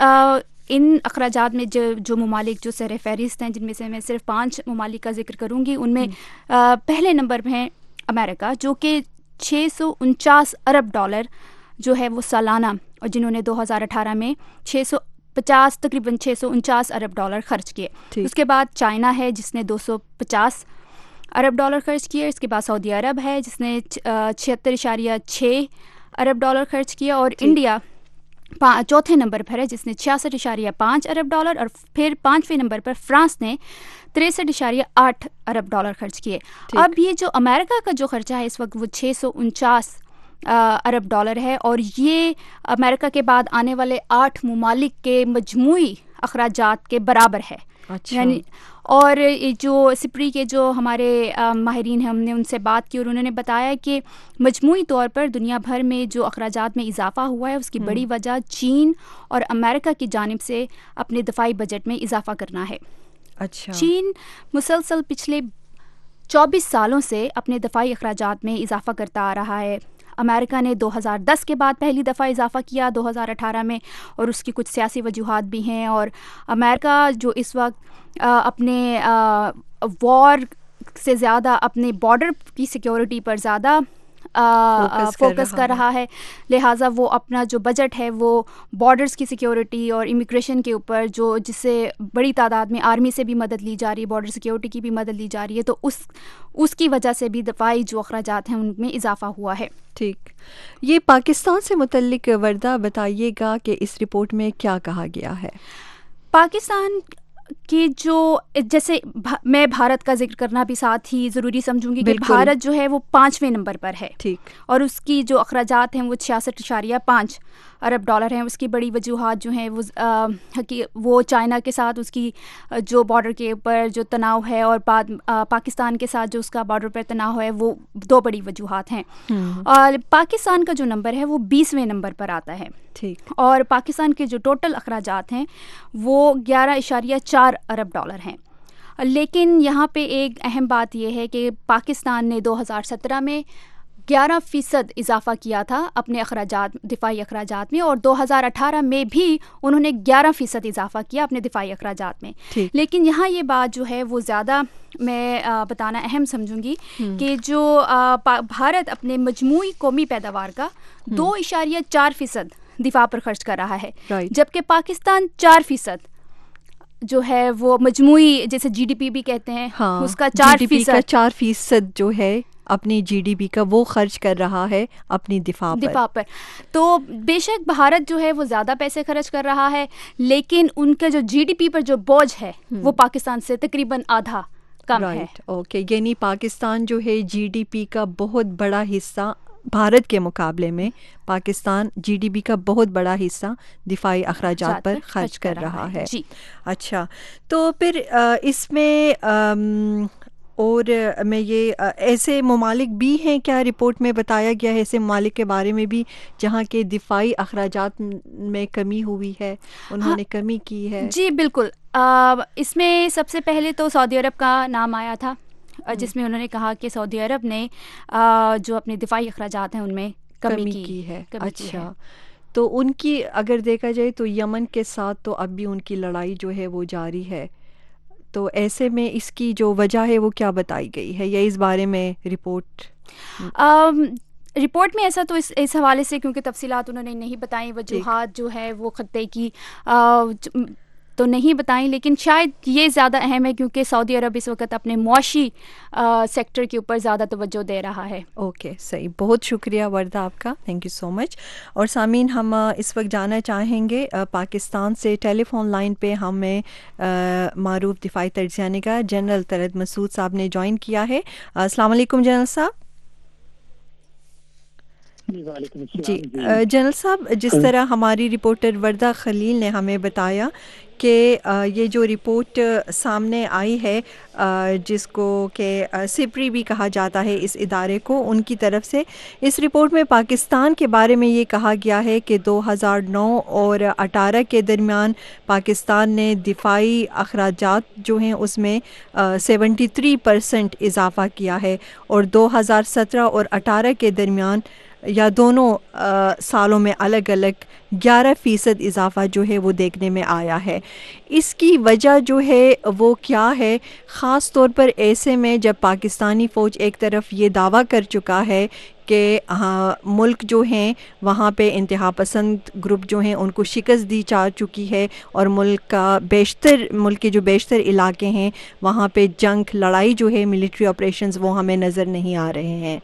ان اخراجات میں جو جو ممالک جو سر فہرست ہیں, جن میں سے میں صرف پانچ ممالک کا ذکر کروں گی, ان میں پہلے نمبر پہ ہیں امریکہ, جو کہ چھ سو انچاس ارب ڈالر جو ہے وہ سالانہ, اور جنہوں نے دو ہزار اٹھارہ میں چھ سو پچاس تقریباً چھ سو انچاس ارب ڈالر خرچ کیے. اس کے بعد چائنا ہے جس نے دو سو پچاس ارب ڈالر خرچ کیے. اس کے بعد سعودی عرب ہے جس نے چھہتر اشاریہ چھ ارب ڈالر خرچ کیا, اور انڈیا چوتھے نمبر پر ہے جس نے چھیاسٹھ اشاریہ پانچ ارب ڈالر, اور پھر پانچویں نمبر پر فرانس نے تریسٹھ اشاریہ آٹھ ارب ڈالر خرچ کیے. اب یہ جو امریکہ کا جو خرچہ ہے اس وقت وہ چھ سو انچاس ارب ڈالر ہے, اور یہ امریکہ کے بعد آنے والے آٹھ ممالک کے مجموعی اخراجات کے برابر ہے. اچھا. یعنی اور جو سپری کے جو ہمارے ماہرین ہیں, ہم نے ان سے بات کی اور انہوں نے بتایا کہ مجموعی طور پر دنیا بھر میں جو اخراجات میں اضافہ ہوا ہے اس کی بڑی وجہ چین اور امریکہ کی جانب سے اپنے دفاعی بجٹ میں اضافہ کرنا ہے. اچھا. چین مسلسل پچھلے چوبیس سالوں سے اپنے دفاعی اخراجات میں اضافہ کرتا آ رہا ہے. امریکہ نے دو ہزار دس کے بعد پہلی دفعہ اضافہ کیا دو ہزار اٹھارہ میں, اور اس کی کچھ سیاسی وجوہات بھی ہیں. اور امریکہ جو اس وقت اپنے وار سے زیادہ اپنے بارڈر کی سیکیورٹی پر زیادہ فوکس کر رہا ہے, لہٰذا وہ اپنا جو بجٹ ہے وہ بارڈرز کی سیکیورٹی اور امیگریشن کے اوپر, جو جس سے بڑی تعداد میں آرمی سے بھی مدد لی جا رہی ہے, بارڈر سیکیورٹی کی بھی مدد لی جا رہی ہے, تو اس اس کی وجہ سے بھی دفاعی جو اخراجات ہیں ان میں اضافہ ہوا ہے. ٹھیک. یہ پاکستان سے متعلق وردہ بتائیے گا کہ اس رپورٹ میں کیا کہا گیا ہے. پاکستان کہ جو جیسے میں بھارت کا ذکر کرنا بھی ساتھ ہی ضروری سمجھوں گی کہ بھارت جو ہے وہ پانچویں نمبر پر ہے, ٹھیک, اور اس کی جو اخراجات ہیں وہ چھیاسٹھ اشاریہ پانچ ارب ڈالر ہیں. اس کی بڑی وجوہات جو ہیں وہ وہ چائنا کے ساتھ اس کی جو بارڈر کے اوپر جو تناؤ ہے, اور پاکستان کے ساتھ جو اس کا بارڈر پر تناؤ ہے, وہ دو بڑی وجوہات ہیں. اور پاکستان کا جو نمبر ہے وہ بیسویں نمبر پر آتا ہے, ٹھیک, اور پاکستان کے جو ٹوٹل اخراجات ہیں وہ گیارہ اشاریہ چار ارب ڈالر ہیں. لیکن یہاں پہ ایک اہم بات یہ ہے کہ پاکستان نے دو ہزار سترہ میں ग्यारह फीसद इजाफा किया था अपने अखराजात दिफाई अखराजात में, और दो हज़ार अठारह में भी उन्होंने ग्यारह फीसद इजाफा किया अपने दिफाई अखराजात में। लेकिन यहाँ ये बात जो है वो ज़्यादा मैं आ, बताना अहम समझूंगी कि जो आ, भारत अपने मजमूई कौमी पैदावार का दो इशारिया चार फीसद दिफा पर खर्च कर रहा है, जबकि पाकिस्तान चार फीसद जो है वो मजमूई जैसे जीडीपी भी कहते हैं, हाँ, उसका चार फीसद चार फीसद जो है अपनी जीडीपी का वो खर्च कर रहा है अपनी दिफा पर दिफा पर। तो बेशक भारत जो है वो ज़्यादा पैसे खर्च कर रहा है, लेकिन उनका जो जीडीपी पर जो बोझ है वो पाकिस्तान से तकरीबन आधा कम है। ओके, यानी पाकिस्तान जो है जीडीपी का बहुत बड़ा हिस्सा, भारत के मुकाबले में पाकिस्तान जीडीपी का बहुत बड़ा हिस्सा दिफाई अखराजात पर खर्च कर रहा है। जी। अच्छा, तो फिर इसमें और मैं ये ऐसे ममालिक भी हैं क्या रिपोर्ट में बताया गया है, ऐसे ममालिक के बारे में भी जहाँ के दिफाई अखराजात में कमी हुई है, उन्होंने हाँ, कमी की है? जी बिल्कुल। आ, इसमें सबसे पहले तो सऊदी अरब का नाम आया था, जिसमें उन्होंने कहा कि सऊदी अरब ने आ, जो अपने दिफाई अखराजात हैं उनमें कमी, कमी की, की है। कमी अच्छा की है। तो उनकी अगर देखा जाए तो यमन के साथ तो अब भी उनकी लड़ाई जो है वो जारी है, तो ऐसे में इसकी जो वजह है वो क्या बताई गई है, या इस बारे में रिपोर्ट um, रिपोर्ट में ऐसा तो इस इस हवाले से क्योंकि तफसीलात उन्होंने नहीं बताई, वजूहात जो है वो खत्ते की आ, तो नहीं बताई, लेकिन शायद ये ज़्यादा अहम है क्योंकि सऊदी अरब इस वक्त अपने मुआशी सेक्टर के ऊपर ज़्यादा तवज्जो दे रहा है। ओके okay, सही, बहुत शुक्रिया वर्दा आपका, थैंक यू सो मच। और सामीन, हम इस वक्त जाना चाहेंगे पाकिस्तान से टेलीफोन लाइन पे हमें मारूफ दिफाई तर्जुमानी का जनरल तलत मसूद साहब ने ज्वाइन किया है। अस्सलाम वालेकुम जनरल साहब। जी जनरल साहब, जिस तरह हमारी रिपोर्टर वर्दा खलील ने हमें बताया कि ये जो रिपोर्ट सामने आई है, जिसको कि सिप्री भी कहा जाता है इस इदारे को, उनकी तरफ से इस रिपोर्ट में पाकिस्तान के बारे में ये कहा गया है कि दो हज़ार नौ और अठारह के दरमियान पाकिस्तान ने दिफाई अखराजात जो हैं उसमें सेवेंटी थ्री परसेंट इजाफ़ा किया है, और दो हज़ार सत्रह और अठारह के दरमियान या दोनों आ, सालों में अलग अलग ग्यारह फ़ीसद इजाफ़ा जो है वो देखने में आया है। इसकी वजह जो है वो क्या है, ख़ास तौर पर ऐसे में जब पाकिस्तानी फ़ौज एक तरफ ये दावा कर चुका है कि हाँ मुल्क जो हैं वहाँ पे इंतहा पसंद ग्रुप जो हैं उनको शिकस्त दी जा चुकी है, और मुल्क का बेशतर मुल्क के जो बेशतर इलाके हैं वहाँ पे जंग लड़ाई जो है मिलिट्री ऑपरेशंस वो हमें नज़र नहीं आ रहे हैं।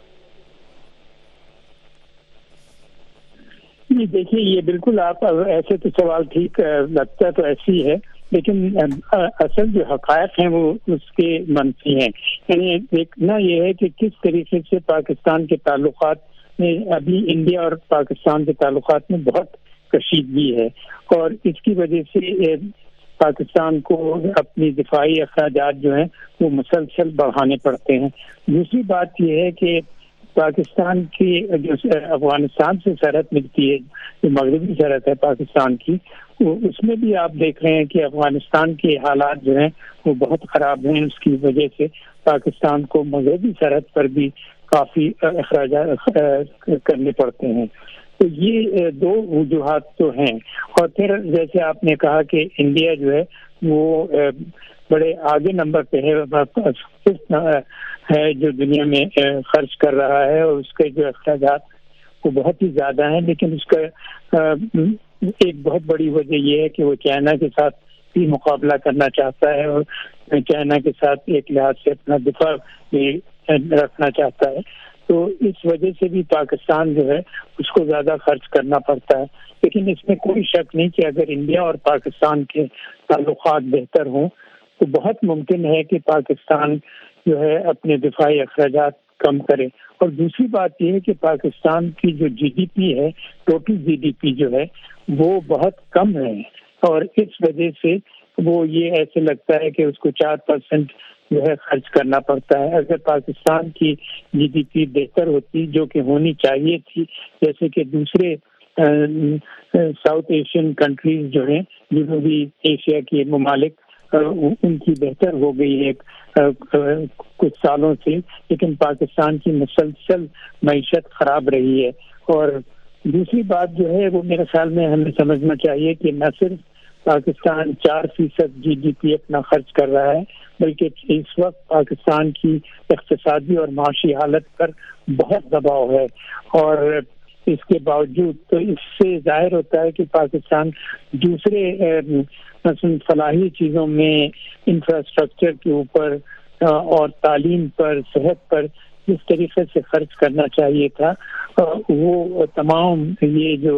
देखिए, ये बिल्कुल आप ऐसे तो सवाल ठीक लगता तो ऐसी है, लेकिन असल जो हक़ायक़ हैं वो उसके मनफी हैं। यानी देखना ये है कि किस तरीके से पाकिस्तान के ताल्लुकात में अभी इंडिया और पाकिस्तान के ताल्लुकात में बहुत कशीदगी है, और इसकी वजह से पाकिस्तान को अपनी दिफाई अखराजात जो हैं वो मुसलसल बढ़ाने पड़ते हैं। दूसरी बात यह है कि पाकिस्तान की जो अफगानिस्तान से सरहद मिलती है, जो मगरबी सरहद है पाकिस्तान की, उसमें भी आप देख रहे हैं कि अफगानिस्तान के हालात जो हैं वो बहुत ख़राब हैं। उसकी वजह से पाकिस्तान को मगरबी सरहद पर भी काफ़ी अखराजात करने पड़ते हैं। तो ये दो वजूहात तो हैं। और फिर जैसे आपने कहा कि इंडिया जो है वो बड़े आगे नंबर पे है है जो दुनिया में खर्च कर रहा है, और उसके जो अखराजात वो बहुत ही ज़्यादा हैं, लेकिन उसका एक बहुत बड़ी वजह यह है कि वो चाइना के साथ भी मुकाबला करना चाहता है, और चाइना के साथ एक लिहाज से अपना दिफा रखना चाहता है। तो इस वजह से भी पाकिस्तान जो है उसको ज़्यादा खर्च करना पड़ता है। लेकिन इसमें कोई शक नहीं कि अगर इंडिया और पाकिस्तान के ताल्लुकात बेहतर हों तो बहुत मुमकिन है कि पाकिस्तान जो है अपने दिफाई अखराजात कम करे। और दूसरी बात यह है कि पाकिस्तान की जो जीडीपी है, टोटल जीडीपी जो है वो बहुत कम है, और इस वजह से वो ये ऐसे लगता है कि उसको चार परसेंट जो है खर्च करना पड़ता है। अगर पाकिस्तान की जीडीपी बेहतर होती, जो कि होनी चाहिए थी, जैसे कि दूसरे साउथ एशियन कंट्रीज जो हैं, जनूबी एशिया के ममालिक ان کی بہتر ہو گئی ہے کچھ سالوں سے، لیکن پاکستان کی مسلسل معیشت خراب رہی ہے. اور دوسری بات جو ہے وہ میرے خیال میں ہمیں سمجھنا چاہیے کہ نہ صرف پاکستان چار فیصد جی ڈی پی اپنا خرچ کر رہا ہے، بلکہ اس وقت پاکستان کی اقتصادی اور معاشی حالت پر بہت دباؤ ہے. اور اس کے باوجود تو اس سے ظاہر ہوتا ہے کہ پاکستان دوسرے مثلاً فلاحی چیزوں میں، انفراسٹرکچر کے اوپر اور تعلیم پر، صحت پر جس طریقے سے خرچ کرنا چاہیے تھا وہ تمام یہ جو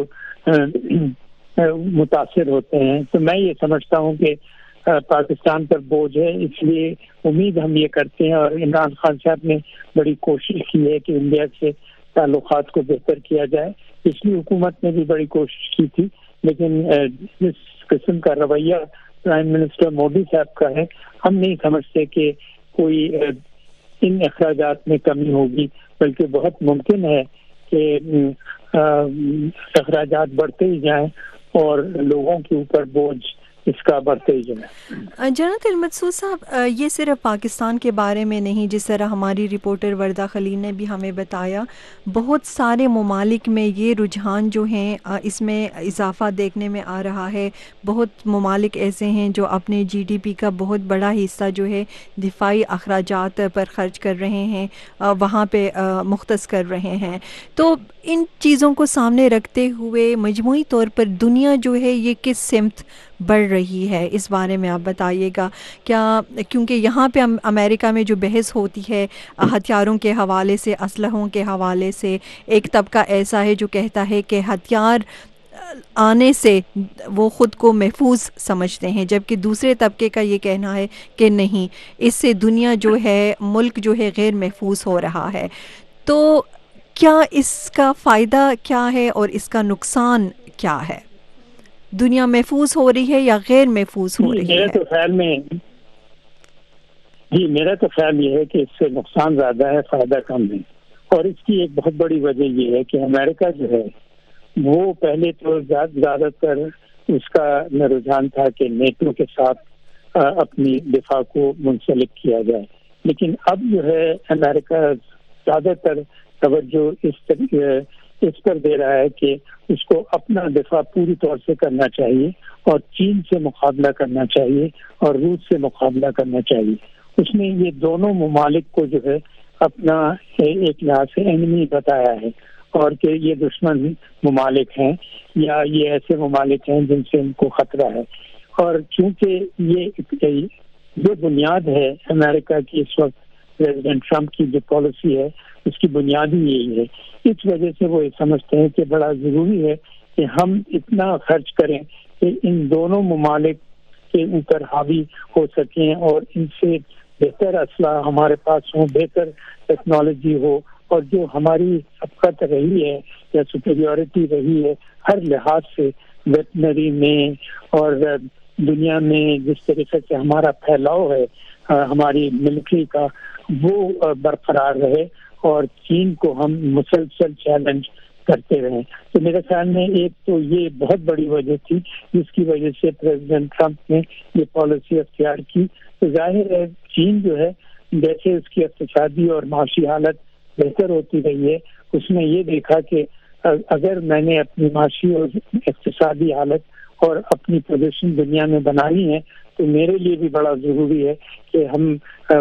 متاثر ہوتے ہیں. تو میں یہ سمجھتا ہوں کہ پاکستان پر بوجھ ہے، اس لیے امید ہم یہ کرتے ہیں، اور عمران خان صاحب نے بڑی کوشش کی ہے کہ انڈیا سے تعلقات کو بہتر کیا جائے. پچھلی حکومت نے بھی بڑی کوشش کی تھی، لیکن جس قسم کا رویہ پرائم منسٹر مودی صاحب کا ہے، ہم نہیں سمجھتے کہ کوئی ان اخراجات میں کمی ہوگی، بلکہ بہت ممکن ہے کہ اخراجات بڑھتے ہی جائیں اور لوگوں کے اوپر بوجھ اس کا بڑھتے ہی جائے. جناب المقصود صاحب، یہ صرف پاکستان کے بارے میں نہیں، جس طرح ہماری رپورٹر وردہ خلیل نے بھی ہمیں بتایا، بہت سارے ممالک میں یہ رجحان جو ہیں اس میں اضافہ دیکھنے میں آ رہا ہے. بہت ممالک ایسے ہیں جو اپنے جی ڈی پی کا بہت بڑا حصہ جو ہے دفاعی اخراجات پر خرچ کر رہے ہیں، وہاں پہ مختص کر رہے ہیں. تو ان چیزوں کو سامنے رکھتے ہوئے مجموعی طور پر دنیا جو ہے یہ کس سمت بڑھ رہی ہے، اس بارے میں آپ بتائیے گا. کیا کیونکہ یہاں پہ امریکہ میں جو بحث ہوتی ہے ہتھیاروں کے حوالے سے، اسلحوں کے حوالے سے، ایک طبقہ ایسا ہے جو کہتا ہے کہ ہتھیار آنے سے وہ خود کو محفوظ سمجھتے ہیں، جبکہ دوسرے طبقے کا یہ کہنا ہے کہ نہیں، اس سے دنیا جو ہے، ملک جو ہے غیر محفوظ ہو رہا ہے. تو کیا اس کا فائدہ کیا ہے اور اس کا نقصان کیا ہے؟ دنیا محفوظ ہو رہی ہے یا غیر محفوظ ہو رہی ہے؟ میرا تو خیال میں جی میرا تو خیال یہ ہے کہ اس سے نقصان زیادہ ہے، فائدہ کم ہے. اور اس کی ایک بہت بڑی وجہ یہ ہے کہ امریکہ جو ہے وہ پہلے تو زیادہ تر اس کا رجحان تھا کہ نیٹو کے ساتھ اپنی دفاع کو منسلک کیا جائے، لیکن اب جو ہے امریکہ زیادہ تر توجہ اس طریقے اس پر دے رہا ہے کہ اس کو اپنا دفاع پوری طور سے کرنا چاہیے، اور چین سے مقابلہ کرنا چاہیے اور روس سے مقابلہ کرنا چاہیے. اس نے یہ دونوں ممالک کو جو ہے اپنا ایک لحاظ سے اینمی بتایا ہے، اور کہ یہ دشمن ممالک ہیں یا یہ ایسے ممالک ہیں جن سے ان کو خطرہ ہے. اور چونکہ یہ جو بنیاد ہے امریکہ کی اس وقت پریزیڈنٹ ٹرمپ کی جو پالیسی ہے اس کی بنیاد ہی یہی ہے. اس وجہ سے وہ یہ سمجھتے ہیں کہ بڑا ضروری ہے کہ ہم اتنا خرچ کریں کہ ان دونوں ممالک کے اوپر حاوی ہو سکیں اور ان سے بہتر اسلحہ ہمارے پاس ہوں، بہتر ٹیکنالوجی ہو، اور جو ہماری سبقت رہی ہے یا سپیریورٹی رہی ہے ہر لحاظ سے، ویٹنری میں اور دنیا میں جس طریقے سے ہمارا پھیلاؤ ہے ہماری ملٹری کا، وہ برقرار رہے اور چین کو ہم مسلسل چیلنج کرتے رہیں. تو میرے خیال میں ایک تو یہ بہت بڑی وجہ تھی جس کی وجہ سے پریزیڈنٹ ٹرمپ نے یہ پالیسی اختیار کی. تو ظاہر ہے چین جو ہے جیسے اس کی اقتصادی اور معاشی حالت بہتر ہوتی رہی ہے، اس نے یہ دیکھا کہ اگر میں نے اپنی معاشی اور اقتصادی حالت اور اپنی پوزیشن دنیا میں بنانی ہے تو میرے لیے بھی بڑا ضروری ہے کہ ہم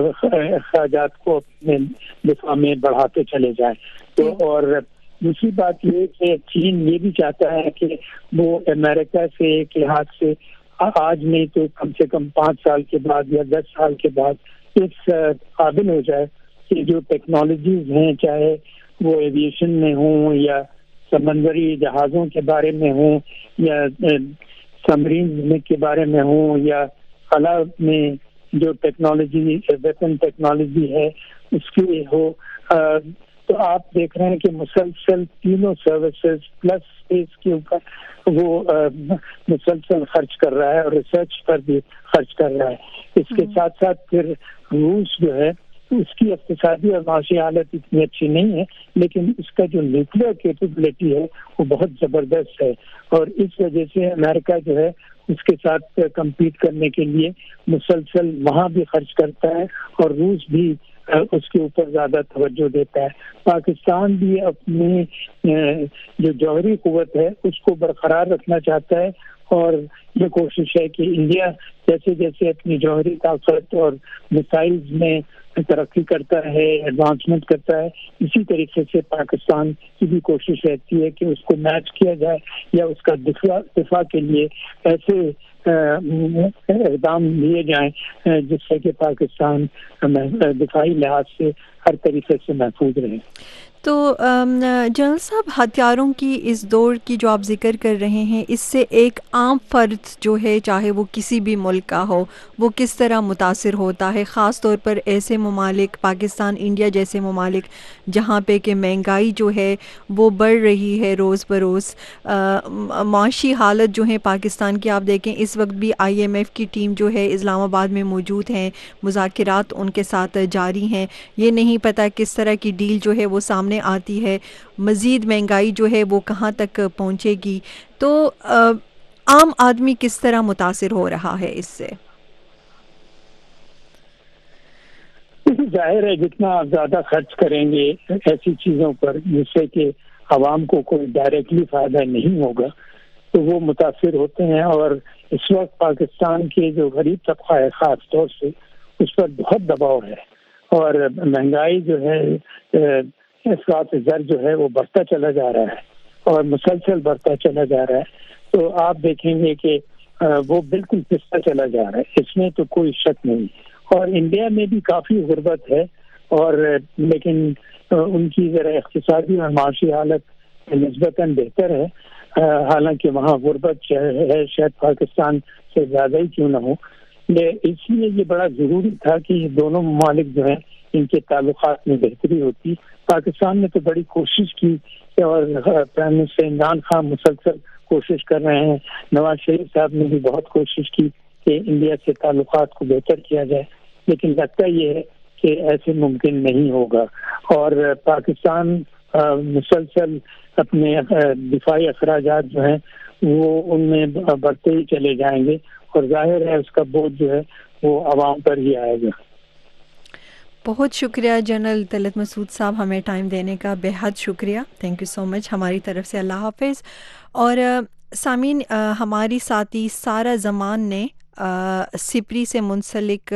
اخراجات کو اپنے دفاع میں بڑھاتے چلے جائیں. تو اور دوسری بات یہ کہ چین یہ بھی چاہتا ہے کہ وہ امریکہ سے ایک لحاظ سے آج نہیں تو کم سے کم پانچ سال کے بعد یا دس سال کے بعد اس قابل ہو جائے کہ جو ٹیکنالوجیز ہیں، چاہے وہ ایویشن میں ہوں یا سمندری جہازوں کے بارے میں ہوں یا سبمرین کے بارے میں ہوں یا خلا میں جو ٹیکنالوجی ویپن ٹیکنالوجی ہے اس کی ہو، تو آپ دیکھ رہے ہیں کہ مسلسل تینوں سروسز پلس اسپیس کے اوپر وہ مسلسل خرچ کر رہا ہے اور ریسرچ پر بھی خرچ کر رہا ہے. اس کے ساتھ ساتھ پھر روس جو ہے اس کی اقتصادی اور معاشی حالت اتنی اچھی نہیں ہے، لیکن اس کا جو نیوکلیئر کیپیبلٹی ہے وہ بہت زبردست ہے، اور اس وجہ سے امریکہ جو ہے اس کے ساتھ کمپیٹ کرنے کے لیے مسلسل وہاں بھی خرچ کرتا ہے اور روس بھی اس کے اوپر زیادہ توجہ دیتا ہے. پاکستان بھی اپنی جو جوہری قوت ہے اس کو برقرار رکھنا چاہتا ہے اور یہ کوشش ہے کہ انڈیا جیسے جیسے اپنی جوہری طاقت اور مسائلز میں ترقی کرتا ہے، ایڈوانسمنٹ کرتا ہے، اسی طریقے سے پاکستان کی بھی کوشش رہتی ہے کہ اس کو میچ کیا جائے یا اس کا دفاع دفاع کے لیے ایسے اقدام لیے جائیں جس سے کہ پاکستان دفاعی لحاظ سے ہر طریقے سے محفوظ رہے. تو جنرل صاحب، ہتھیاروں کی اس دور کی جو آپ ذکر کر رہے ہیں، اس سے ایک عام فرد جو ہے چاہے وہ کسی بھی ملک کا ہو، وہ کس طرح متاثر ہوتا ہے، خاص طور پر ایسے ممالک پاکستان، انڈیا جیسے ممالک جہاں پہ کہ مہنگائی جو ہے وہ بڑھ رہی ہے روز بروز. معاشی حالت جو ہے پاکستان کی، آپ دیکھیں اس وقت بھی آئی ایم ایف کی ٹیم جو ہے اسلام آباد میں موجود ہیں، مذاکرات ان کے ساتھ جاری ہیں. یہ نہیں پتہ کس طرح کی ڈیل جو ہے وہ سامنے آتی ہے، مزید مہنگائی جو ہے وہ کہاں تک پہنچے گی. تو عام آدمی کس طرح متاثر ہو رہا ہے اس سے؟ ظاہر ہے جتنا آپ زیادہ خرچ کریں گے ایسی چیزوں پر جس سے کہ عوام کو کوئی ڈائریکٹلی فائدہ نہیں ہوگا تو وہ متاثر ہوتے ہیں. اور اس وقت پاکستان کے جو غریب طبقہ ہے خاص طور سے اس پر بہت دباؤ ہے اور مہنگائی جو ہے افراط زر جو ہے وہ بڑھتا چلا جا رہا ہے اور مسلسل بڑھتا چلا جا رہا ہے. تو آپ دیکھیں گے کہ وہ بالکل پستا چلا جا رہا ہے، اس میں تو کوئی شک نہیں. اور انڈیا میں بھی کافی غربت ہے اور لیکن ان کی ذرا اقتصادی اور معاشی حالت نسبتاً بہتر ہے، حالانکہ وہاں غربت ہے شاید پاکستان سے زیادہ ہی کیوں نہ ہو. اس لیے یہ بڑا ضروری تھا کہ یہ دونوں ممالک جو ہیں ان کے تعلقات میں بہتری ہوتی. پاکستان نے تو بڑی کوشش کی اور پرائم منسٹر عمران خان مسلسل کوشش کر رہے ہیں، نواز شریف صاحب نے بھی بہت کوشش کی کہ انڈیا سے تعلقات کو بہتر کیا جائے، لیکن لگتا یہ ہے کہ ایسے ممکن نہیں ہوگا. اور پاکستان مسلسل اپنے دفاعی اخراجات جو ہیں وہ ان میں بڑھتے ہی چلے جائیں گے اور ظاہر ہے اس کا بوجھ جو ہے وہ عوام پر ہی آئے گا. بہت شکریہ جنرل طلعت مسعود صاحب، ہمیں ٹائم دینے کا بے حد شکریہ. تھینک یو سو مچ ہماری طرف سے. اللہ حافظ. اور سامعین، ہماری ساتھی سارہ زمان نے سپری سے منسلک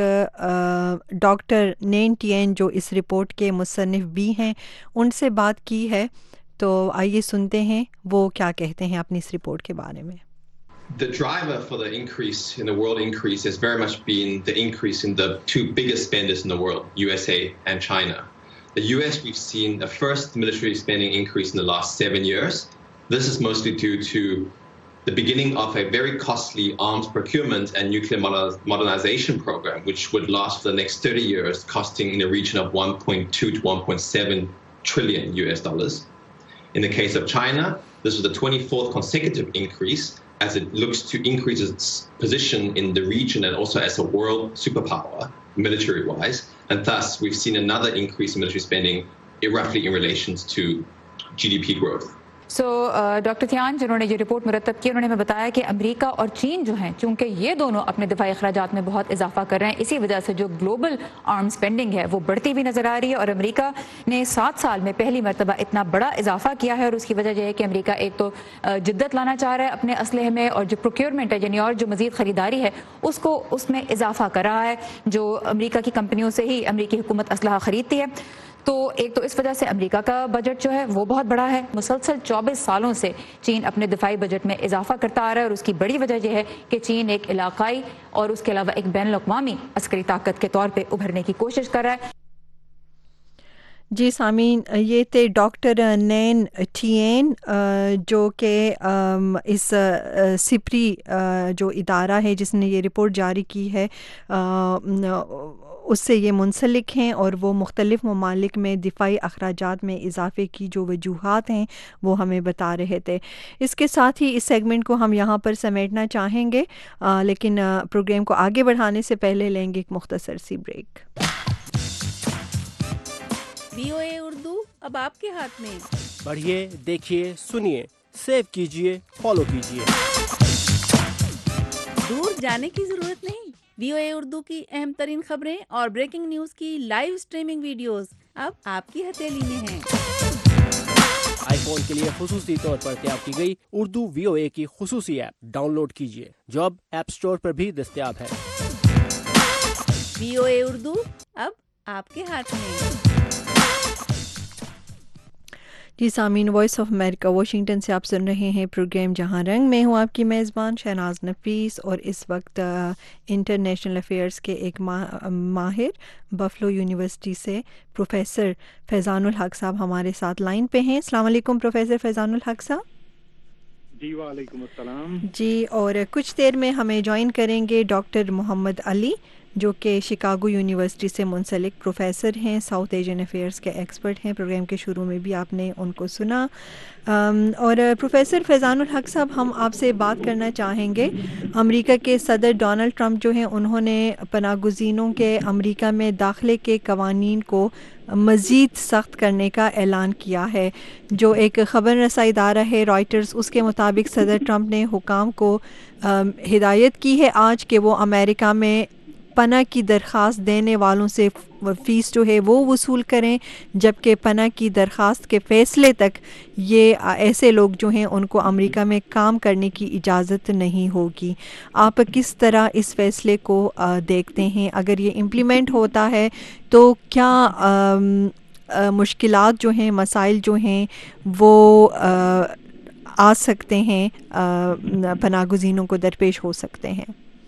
ڈاکٹر نین ٹین جو اس رپورٹ کے مصنف بھی ہیں ان سے بات کی ہے، تو آئیے سنتے ہیں وہ کیا کہتے ہیں اپنی اس رپورٹ کے بارے میں. The driver for the increase in the world increase has very much been the increase in the two biggest spenders in the world, U S A and China. The U S, we've seen the first military spending increase in the last seven years. This is mostly due to the beginning of a very costly arms procurement and nuclear modernization program, which would last for the next thirty years, costing in the region of one point two to one point seven trillion U S dollars. In the case of China, this was the twenty-fourth consecutive increase as it looks to increase its position in the region and also as a world superpower, military-wise. And thus, we've seen another increase in military spending roughly in relation to G D P growth. So doctor تھیان جنہوں نے یہ report مرتب کی، انہوں نے ہمیں بتایا کہ امریکہ اور چین جو ہیں چونکہ یہ دونوں اپنے دفاعی اخراجات میں بہت اضافہ کر رہے ہیں، اسی وجہ سے جو گلوبل آرم اسپینڈنگ ہے وہ بڑھتی بھی نظر آ رہی ہے. اور امریکہ نے سات سال میں پہلی مرتبہ اتنا بڑا اضافہ کیا ہے اور اس کی وجہ یہ ہے کہ امریکہ ایک تو جدت لانا چاہ رہا ہے اپنے اسلحے میں، اور جو پروکیورمنٹ ہے یعنی اور جو مزید خریداری ہے اس کو اس میں اضافہ کر رہا ہے، جو امریکہ کی کمپنیوں سے ہی امریکی حکومت اسلحہ خریدتی ہے. تو ایک تو اس وجہ سے امریکہ کا بجٹ جو ہے وہ بہت بڑا ہے. مسلسل چوبیس سالوں سے چین اپنے دفاعی بجٹ میں اضافہ کرتا آ رہا ہے اور اس کی بڑی وجہ یہ ہے کہ چین ایک علاقائی اور اس کے علاوہ ایک بین الاقوامی عسکری طاقت کے طور پہ ابھرنے کی کوشش کر رہا ہے. جی سامعین، یہ تھے ڈاکٹر نین ٹین جو کہ اس سپری جو ادارہ ہے جس نے یہ رپورٹ جاری کی ہے اس سے یہ منسلک ہیں، اور وہ مختلف ممالک میں دفاعی اخراجات میں اضافے کی جو وجوہات ہیں وہ ہمیں بتا رہے تھے. اس کے ساتھ ہی اس سیگمنٹ کو ہم یہاں پر سمیٹنا چاہیں گے، آ, لیکن پروگرام کو آگے بڑھانے سے پہلے لیں گے ایک مختصر سی بریک. وی او اے اردو اب آپ کے ہاتھ میں. پڑھیے، دیکھیے، سنیے، سیو کیجیے، فالو کیجیے. دور جانے کی ضرورت نہیں. وی او اے اردو کی اہم ترین خبریں اور بریکنگ نیوز کی لائیو اسٹریمنگ ویڈیوز اب آپ کی ہتھیلی میں ہیں. آئی فون کے لیے خصوصی طور پر تیار کی گئی اردو وی او اے کی خصوصی ایپ ڈاؤن لوڈ کیجیے جو اب ایپ اسٹور پر بھی دستیاب ہے. وی او اے اردو اب آپ کے ہاتھ میں. جی سامعین، وائس آف امریکہ واشنگٹن سے آپ سن رہے ہیں پروگرام جہاں رنگ. میں ہوں آپ کی میزبان شہناز نفیس، اور اس وقت انٹرنیشنل افیئرس کے ایک ماہر بفلو یونیورسٹی سے پروفیسر فیضان الحق صاحب ہمارے ساتھ لائن پہ ہیں. السلام علیکم پروفیسر فیضان الحق صاحب. جی وعلیکم السلام. جی، اور کچھ دیر میں ہمیں جوائن کریں گے ڈاکٹر محمد علی، جو کہ شکاگو یونیورسٹی سے منسلک پروفیسر ہیں، ساؤتھ ایشین افیئرس کے ایکسپرٹ ہیں. پروگرام کے شروع میں بھی آپ نے ان کو سنا. اور پروفیسر فیضان الحق صاحب، ہم آپ سے بات کرنا چاہیں گے. امریکہ کے صدر ڈونلڈ ٹرمپ جو ہیں، انہوں نے پناہ گزینوں کے امریکہ میں داخلے کے قوانین کو مزید سخت کرنے کا اعلان کیا ہے. جو ایک خبر رساں ادارہ ہے رائٹرز، اس کے مطابق صدر ٹرمپ نے حکام کو ہدایت کی ہے آج کہ وہ امریکہ میں پناہ کی درخواست دینے والوں سے فیس جو ہے وہ وصول کریں، جبکہ پناہ کی درخواست کے فیصلے تک یہ ایسے لوگ جو ہیں ان کو امریکہ میں کام کرنے کی اجازت نہیں ہوگی. آپ کس طرح اس فیصلے کو دیکھتے ہیں؟ اگر یہ امپلیمنٹ ہوتا ہے تو کیا مشکلات جو ہیں، مسائل جو ہیں وہ آ سکتے ہیں، پناہ گزینوں کو درپیش ہو سکتے ہیں؟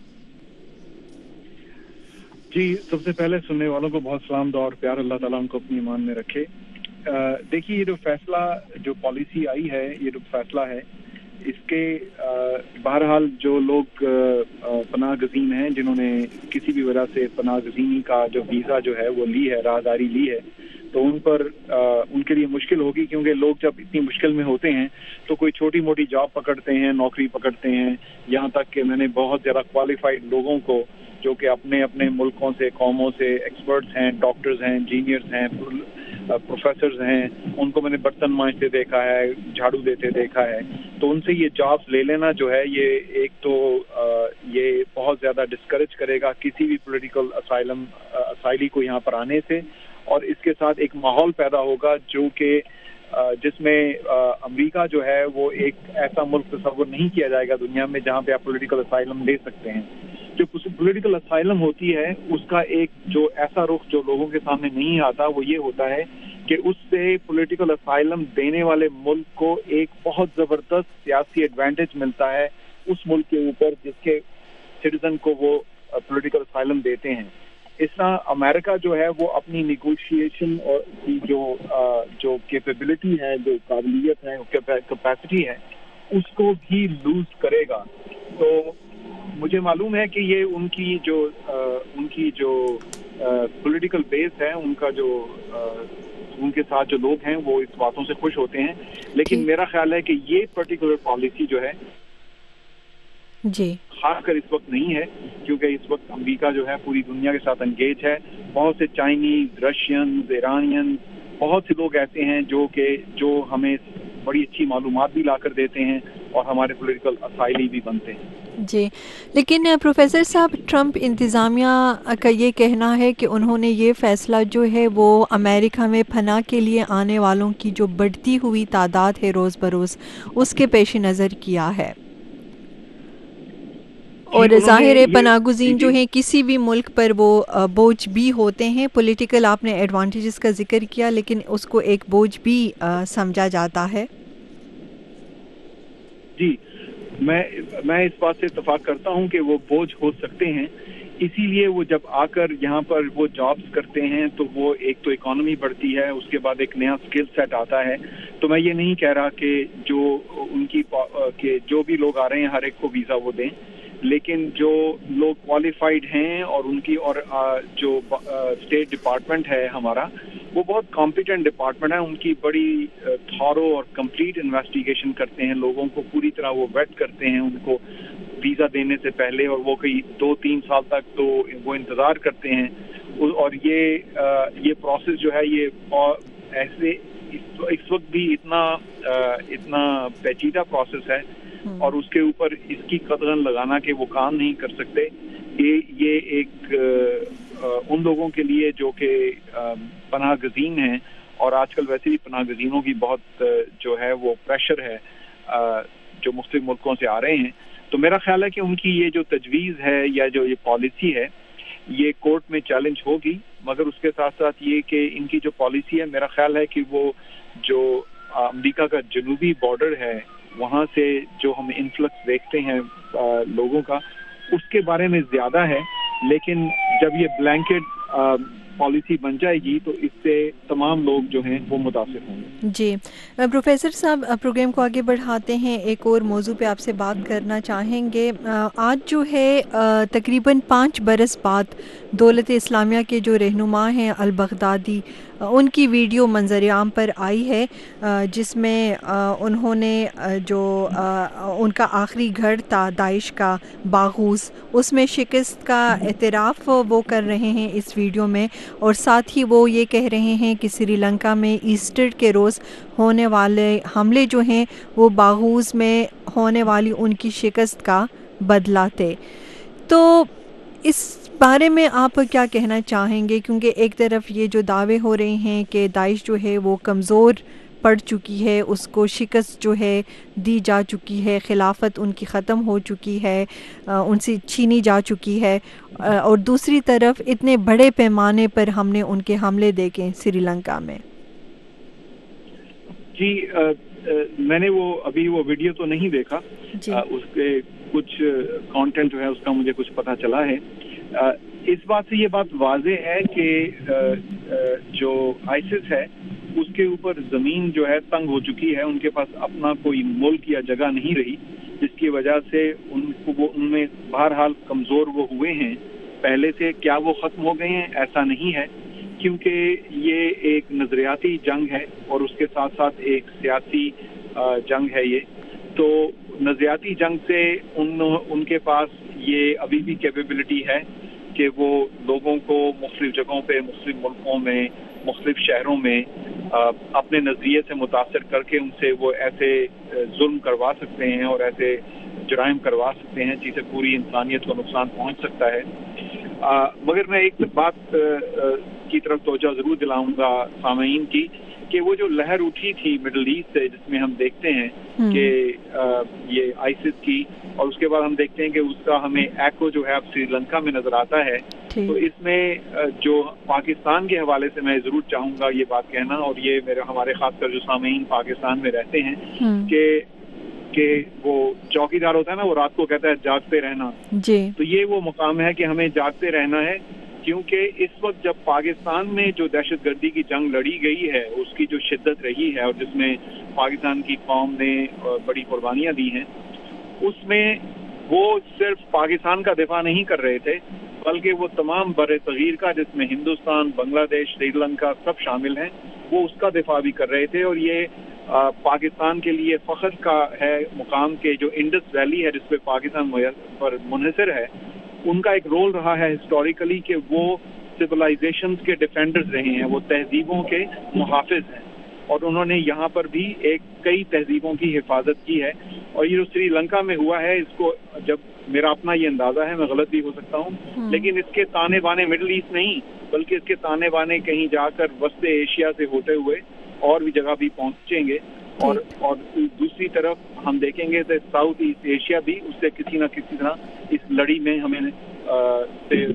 جی، سب سے پہلے سننے والوں کو بہت سلام دعا اور پیار، اللہ تعالیٰ ان کو اپنی ایمان میں رکھے. دیکھیے، یہ جو فیصلہ، جو پالیسی آئی ہے، یہ جو فیصلہ ہے، اس کے بہرحال جو لوگ پناہ گزین ہیں، جنہوں نے کسی بھی وجہ سے پناہ گزینی کا جو ویزا جو ہے وہ لی ہے، راہداری لی ہے، تو ان پر ان کے لیے مشکل ہوگی. کیونکہ لوگ جب اتنی مشکل میں ہوتے ہیں تو کوئی چھوٹی موٹی جاب پکڑتے ہیں، نوکری پکڑتے ہیں. یہاں تک کہ میں نے بہت زیادہ کوالیفائڈ لوگوں کو جو کہ اپنے اپنے ملکوں سے، قوموں سے ایکسپرٹس ہیں، ڈاکٹرز ہیں، انجینئرز ہیں، پروفیسرز ہیں، ان کو میں نے برتن مانجتے دیکھا ہے، جھاڑو دیتے دیکھا ہے. تو ان سے یہ جابس لے لینا جو ہے، یہ ایک تو یہ بہت زیادہ ڈسکریج کرے گا کسی بھی پولیٹیکل اسائلم اسائلی کو یہاں پر آنے سے. اور اس کے ساتھ ایک ماحول پیدا ہوگا جو کہ جس میں امریکہ جو ہے وہ ایک ایسا ملک تصور نہیں کیا جائے گا دنیا میں جہاں پہ آپ پولیٹیکل اسائلم لے سکتے ہیں. جو پولیٹیکل اسائلم ہوتی ہے، اس کا ایک جو ایسا رخ جو لوگوں کے سامنے نہیں آتا، وہ یہ ہوتا ہے کہ اس سے پولیٹیکل اسائلم دینے والے ملک کو ایک بہت زبردست سیاسی ایڈوانٹیج ملتا ہے اس ملک کے اوپر جس کے سٹیزن کو وہ پولیٹیکل اسائلم دیتے ہیں. اس طرح امریکہ جو ہے وہ اپنی نیگوشیشن اور کی جو جو کیپیبلٹی ہے، جو قابلیت ہے، کیپیسٹی ہے، اس کو بھی لوز کرے گا. تو مجھے معلوم ہے کہ یہ ان کی جو ان کی جو پولیٹیکل بیس ہے، ان کا جو ان کے ساتھ جو لوگ ہیں وہ اس باتوں سے خوش ہوتے ہیں. لیکن میرا خیال ہے کہ یہ پرٹیکولر پالیسی جو ہے جی خاص کر اس وقت نہیں ہے، کیونکہ اس وقت امریکہ جو ہے پوری دنیا کے ساتھ انگیج ہے. بہت سے چائنیز، رشینز، ایرانین، بہت سے لوگ ایسے ہیں جو کہ جو ہمیں بڑی اچھی معلومات بھی لا کر دیتے ہیں اور ہمارے پولیٹیکل اسائلی بھی بنتے ہیں. جی، لیکن پروفیسر صاحب، ٹرمپ انتظامیہ کا یہ کہنا ہے کہ انہوں نے یہ فیصلہ جو ہے وہ امریکہ میں پناہ کے لیے آنے والوں کی جو بڑھتی ہوئی تعداد ہے روز بروز، اس کے پیش نظر کیا ہے. اور ظاہر ہے پناہ گزین جو ہیں کسی بھی ملک پر وہ بوجھ بھی ہوتے ہیں. پولیٹیکل آپ نے ایڈوانٹیجز کا ذکر کیا، لیکن اس کو ایک بوجھ بھی سمجھا جاتا ہے. جی، میں میں اس بات سے اتفاق کرتا ہوں کہ وہ بوجھ ہو سکتے ہیں. اسی لیے وہ جب آ کر یہاں پر وہ جابس کرتے ہیں تو وہ ایک تو اکانومی بڑھتی ہے، اس کے بعد ایک نیا اسکل سیٹ آتا ہے. تو میں یہ نہیں کہہ رہا کہ جو ان کی کہ جو بھی لوگ آ رہے ہیں ہر ایک کو ویزا وہ دیں، لیکن جو لوگ کوالیفائڈ ہیں اور ان کی اور جو اسٹیٹ ڈپارٹمنٹ ہے ہمارا، وہ بہت کمپیٹنٹ ڈپارٹمنٹ ہے. ان کی بڑی تھارو اور کمپلیٹ انویسٹیگیشن کرتے ہیں، لوگوں کو پوری طرح وہ ویٹ کرتے ہیں ان کو ویزا دینے سے پہلے، اور وہ کئی دو تین سال تک تو وہ انتظار کرتے ہیں. اور یہ یہ پروسیس جو ہے یہ ایسے اس وقت بھی اتنا اتنا پیچیدہ پروسیس ہے اور اس کے اوپر اس کی قدغن لگانا کہ وہ کام نہیں کر سکتے، یہ یہ ایک ان لوگوں کے لیے جو کہ پناہ گزین ہیں، اور آج کل ویسے بھی پناہ گزینوں کی بہت جو ہے وہ پریشر ہے جو مختلف ملکوں سے آ رہے ہیں، تو میرا خیال ہے کہ ان کی یہ جو تجویز ہے یا جو یہ پالیسی ہے یہ کورٹ میں چیلنج ہوگی، مگر اس کے ساتھ ساتھ یہ کہ ان کی جو پالیسی ہے میرا خیال ہے کہ وہ جو امریکہ کا جنوبی بارڈر ہے وہاں سے جو ہم انفلکس دیکھتے ہیں لوگوں کا اس کے بارے میں زیادہ ہے، لیکن جب یہ بلینکٹ پالیسی بن جائے گی تو اس سے تمام لوگ جو ہیں وہ متاثر ہوں گے۔ جی پروفیسر صاحب، پروگرام کو آگے بڑھاتے ہیں، ایک اور موضوع پہ آپ سے بات کرنا چاہیں گے۔ آج جو ہے تقریباً پانچ برس بعد دولت اسلامیہ کے جو رہنما ہیں البغدادی، ان کی ویڈیو منظر عام پر آئی ہے جس میں انہوں نے جو ان کا آخری گھر تھا داعش کا باغوس، اس میں شکست کا اعتراف وہ کر رہے ہیں اس ویڈیو میں، اور ساتھ ہی وہ یہ کہہ رہے ہیں کہ سری لنکا میں ایسٹر کے روز ہونے والے حملے جو ہیں وہ باغوس میں ہونے والی ان کی شکست کا بدلہ تھے۔ تو اس بارے میں آپ کیا کہنا چاہیں گے؟ کیونکہ ایک طرف یہ جو دعوے ہو رہے ہیں کہ داعش جو ہے وہ کمزور پڑ چکی ہے، اس کو شکست جو ہے دی جا چکی ہے، خلافت ان کی ختم ہو چکی ہے، ان سے چھینی جا چکی ہے، اور دوسری طرف اتنے بڑے پیمانے پر ہم نے ان کے حملے دیکھے سری لنکا میں۔ جی میں نے وہ ابھی وہ ویڈیو تو نہیں دیکھا، اس کے کچھ کانٹینٹ جو ہے اس کا مجھے کچھ پتہ چلا ہے۔ اس بات سے یہ بات واضح ہے کہ جو آئیسس ہے اس کے اوپر زمین جو ہے تنگ ہو چکی ہے، ان کے پاس اپنا کوئی ملک یا جگہ نہیں رہی، جس کی وجہ سے ان کو وہ ان میں بہرحال کمزور وہ ہوئے ہیں پہلے سے۔ کیا وہ ختم ہو گئے ہیں؟ ایسا نہیں ہے، کیونکہ یہ ایک نظریاتی جنگ ہے اور اس کے ساتھ ساتھ ایک سیاسی جنگ ہے۔ یہ تو نظریاتی جنگ سے ان ان کے پاس یہ ابھی بھی کیپیبلٹی ہے کہ وہ لوگوں کو مختلف جگہوں پہ، مختلف ملکوں میں، مختلف شہروں میں اپنے نظریے سے متاثر کر کے ان سے وہ ایسے ظلم کروا سکتے ہیں اور ایسے جرائم کروا سکتے ہیں جس سے پوری انسانیت کو نقصان پہنچ سکتا ہے۔ مگر میں ایک بات کی طرف توجہ ضرور دلاؤں گا سامعین کی کہ وہ جو لہر اٹھی تھی مڈل ایسٹ سے، جس میں ہم دیکھتے ہیں کہ یہ آئیسس کی، اور اس کے بعد ہم دیکھتے ہیں کہ اس کا ہمیں ایکو جو ہے اب سری لنکا میں نظر آتا ہے، تو اس میں جو پاکستان کے حوالے سے میں ضرور چاہوں گا یہ بات کہنا، اور یہ میرے ہمارے خاص کر جو سامعین پاکستان میں رہتے ہیں کہ کہ وہ چوکی دار ہوتا ہے نا، وہ رات کو کہتا ہے جاگتے رہنا، جی تو یہ وہ مقام ہے کہ ہمیں جاگتے رہنا ہے، کیونکہ اس وقت جب پاکستان میں جو دہشت گردی کی جنگ لڑی گئی ہے، اس کی جو شدت رہی ہے اور جس میں پاکستان کی قوم نے بڑی قربانیاں دی ہیں، اس میں وہ صرف پاکستان کا دفاع نہیں کر رہے تھے بلکہ وہ تمام بر صغیر کا، جس میں ہندوستان، بنگلہ دیش، سری لنکا سب شامل ہیں، وہ اس کا دفاع بھی کر رہے تھے۔ اور یہ پاکستان کے لیے فخر کا ہے مقام کہ جو انڈس ویلی ہے جس پہ پاکستان پر منحصر ہے، ان کا ایک رول رہا ہے ہسٹوریکلی کہ وہ سویلائزیشنز کے ڈیفینڈرز رہے ہیں، وہ تہذیبوں کے محافظ ہیں، اور انہوں نے یہاں پر بھی ایک کئی تہذیبوں کی حفاظت کی ہے۔ اور یہ جو سری لنکا میں ہوا ہے، اس کو جب میرا اپنا یہ اندازہ ہے، میں غلط بھی ہو سکتا ہوں، لیکن اس کے تانے بانے مڈل ایسٹ نہیں بلکہ اس کے تانے بانے کہیں جا کر وسط ایشیا سے ہوتے ہوئے اور بھی جگہ بھی پہنچیں گے، اور اور دوسری طرف ہم دیکھیں گے تو ساؤتھ ایسٹ ایشیا بھی اس سے کسی نہ کسی طرح اس لڑی میں ہمیں سے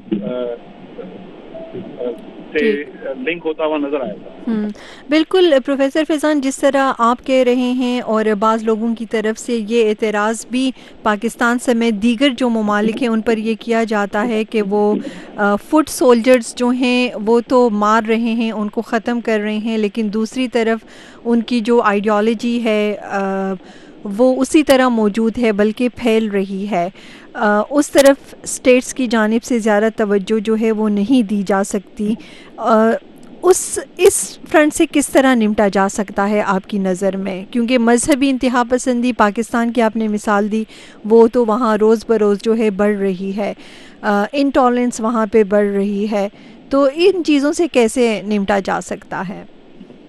سے لنک ہوتا ہوا نظر آئے گا۔ بالکل پروفیسر فیضان، جس طرح آپ کہہ رہے ہیں اور بعض لوگوں کی طرف سے یہ اعتراض بھی پاکستان سمیت دیگر جو ممالک ہیں ان پر یہ کیا جاتا ہے کہ وہ فٹ سولجرز جو ہیں وہ تو مار رہے ہیں، ان کو ختم کر رہے ہیں، لیکن دوسری طرف ان کی جو آئیڈیالوجی ہے وہ اسی طرح موجود ہے بلکہ پھیل رہی ہے۔ اس طرف اسٹیٹس کی جانب سے زیادہ توجہ جو ہے وہ نہیں دی جا سکتی۔ اس اس فرنٹ سے کس طرح نمٹا جا سکتا ہے آپ کی نظر میں؟ کیونکہ مذہبی انتہا پسندی پاکستان کی آپ نے مثال دی، وہ تو وہاں روز بروز جو ہے بڑھ رہی ہے، انٹالرنس وہاں پہ بڑھ رہی ہے، تو ان چیزوں سے کیسے نمٹا جا سکتا ہے؟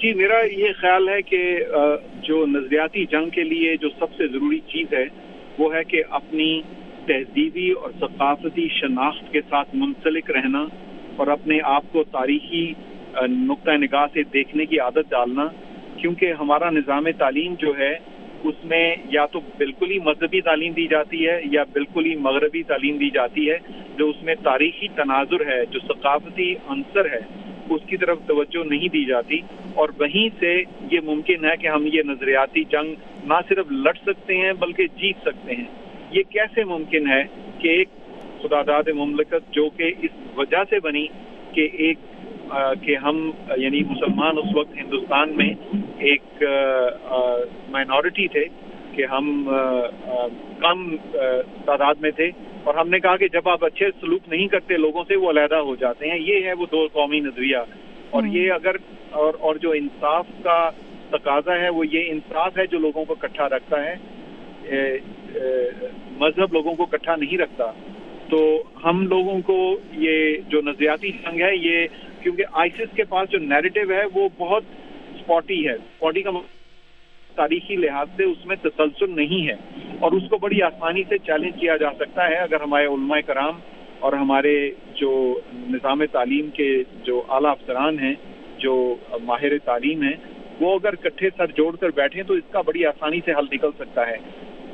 جی میرا یہ خیال ہے کہ جو نظریاتی جنگ کے لیے جو سب سے ضروری چیز ہے وہ ہے کہ اپنی تہذیبی اور ثقافتی شناخت کے ساتھ منسلک رہنا اور اپنے آپ کو تاریخی نقطۂ نگاہ سے دیکھنے کی عادت ڈالنا، کیونکہ ہمارا نظام تعلیم جو ہے اس میں یا تو بالکل ہی مذہبی تعلیم دی جاتی ہے یا بالکل ہی مغربی تعلیم دی جاتی ہے، جو اس میں تاریخی تناظر ہے، جو ثقافتی عنصر ہے اس کی طرف توجہ نہیں دی جاتی، اور وہیں سے یہ ممکن ہے کہ ہم یہ نظریاتی جنگ نہ صرف لڑ سکتے ہیں بلکہ جیت سکتے ہیں۔ یہ کیسے ممکن ہے کہ ایک خداداد مملکت جو کہ اس وجہ سے بنی کہ ایک آ, کہ ہم یعنی مسلمان اس وقت ہندوستان میں ایک مائنورٹی تھے کہ ہم آ, آ, کم آ, تعداد میں تھے، اور ہم نے کہا کہ جب آپ اچھے سلوک نہیں کرتے لوگوں سے وہ علیحدہ ہو جاتے ہیں۔ یہ ہے وہ دو قومی نظریہ، اور یہ اگر اور اور جو انصاف کا تقاضا ہے وہ یہ انصاف ہے جو لوگوں کو اکٹھا رکھتا ہے، اے, اے, مذہب لوگوں کو اکٹھا نہیں رکھتا۔ تو ہم لوگوں کو یہ جو نظریاتی جنگ ہے، یہ کیونکہ آئیسس کے پاس جو نیریٹو ہے وہ بہت سپاٹی ہے، سپاٹی کا تاریخی لحاظ سے اس میں تسلسل نہیں ہے، اور اس کو بڑی آسانی سے چیلنج کیا جا سکتا ہے اگر ہمارے علماء کرام اور ہمارے جو نظام تعلیم کے جو اعلیٰ افسران ہیں، جو ماہر تعلیم ہیں، وہ اگر اکٹھے سر جوڑ کر بیٹھیں تو اس کا بڑی آسانی سے حل نکل سکتا ہے۔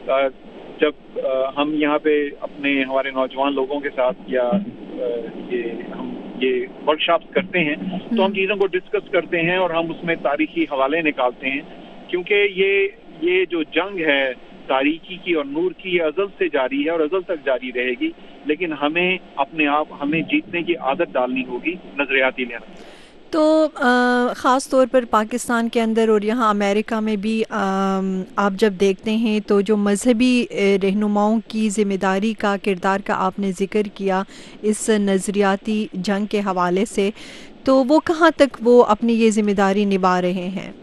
جب ہم یہاں پہ اپنے ہمارے نوجوان لوگوں کے ساتھ یا یہ ہم یہ ورک شاپس کرتے ہیں تو ہم چیزوں کو ڈسکس کرتے ہیں اور ہم اس میں تاریخی حوالے نکالتے ہیں، کیونکہ یہ یہ جو جنگ ہے تاریخی کی اور نور کی یہ ازل سے جاری ہے اور ازل تک جاری رہے گی، لیکن ہمیں اپنے آپ ہمیں جیتنے کی عادت ڈالنی ہوگی نظریاتی لحاظ۔ تو خاص طور پر پاکستان کے اندر اور یہاں امریکہ میں بھی آپ جب دیکھتے ہیں تو جو مذہبی رہنماؤں کی ذمہ داری کا کردار کا آپ نے ذکر کیا اس نظریاتی جنگ کے حوالے سے، تو وہ کہاں تک وہ اپنی یہ ذمہ داری نبھا رہے ہیں؟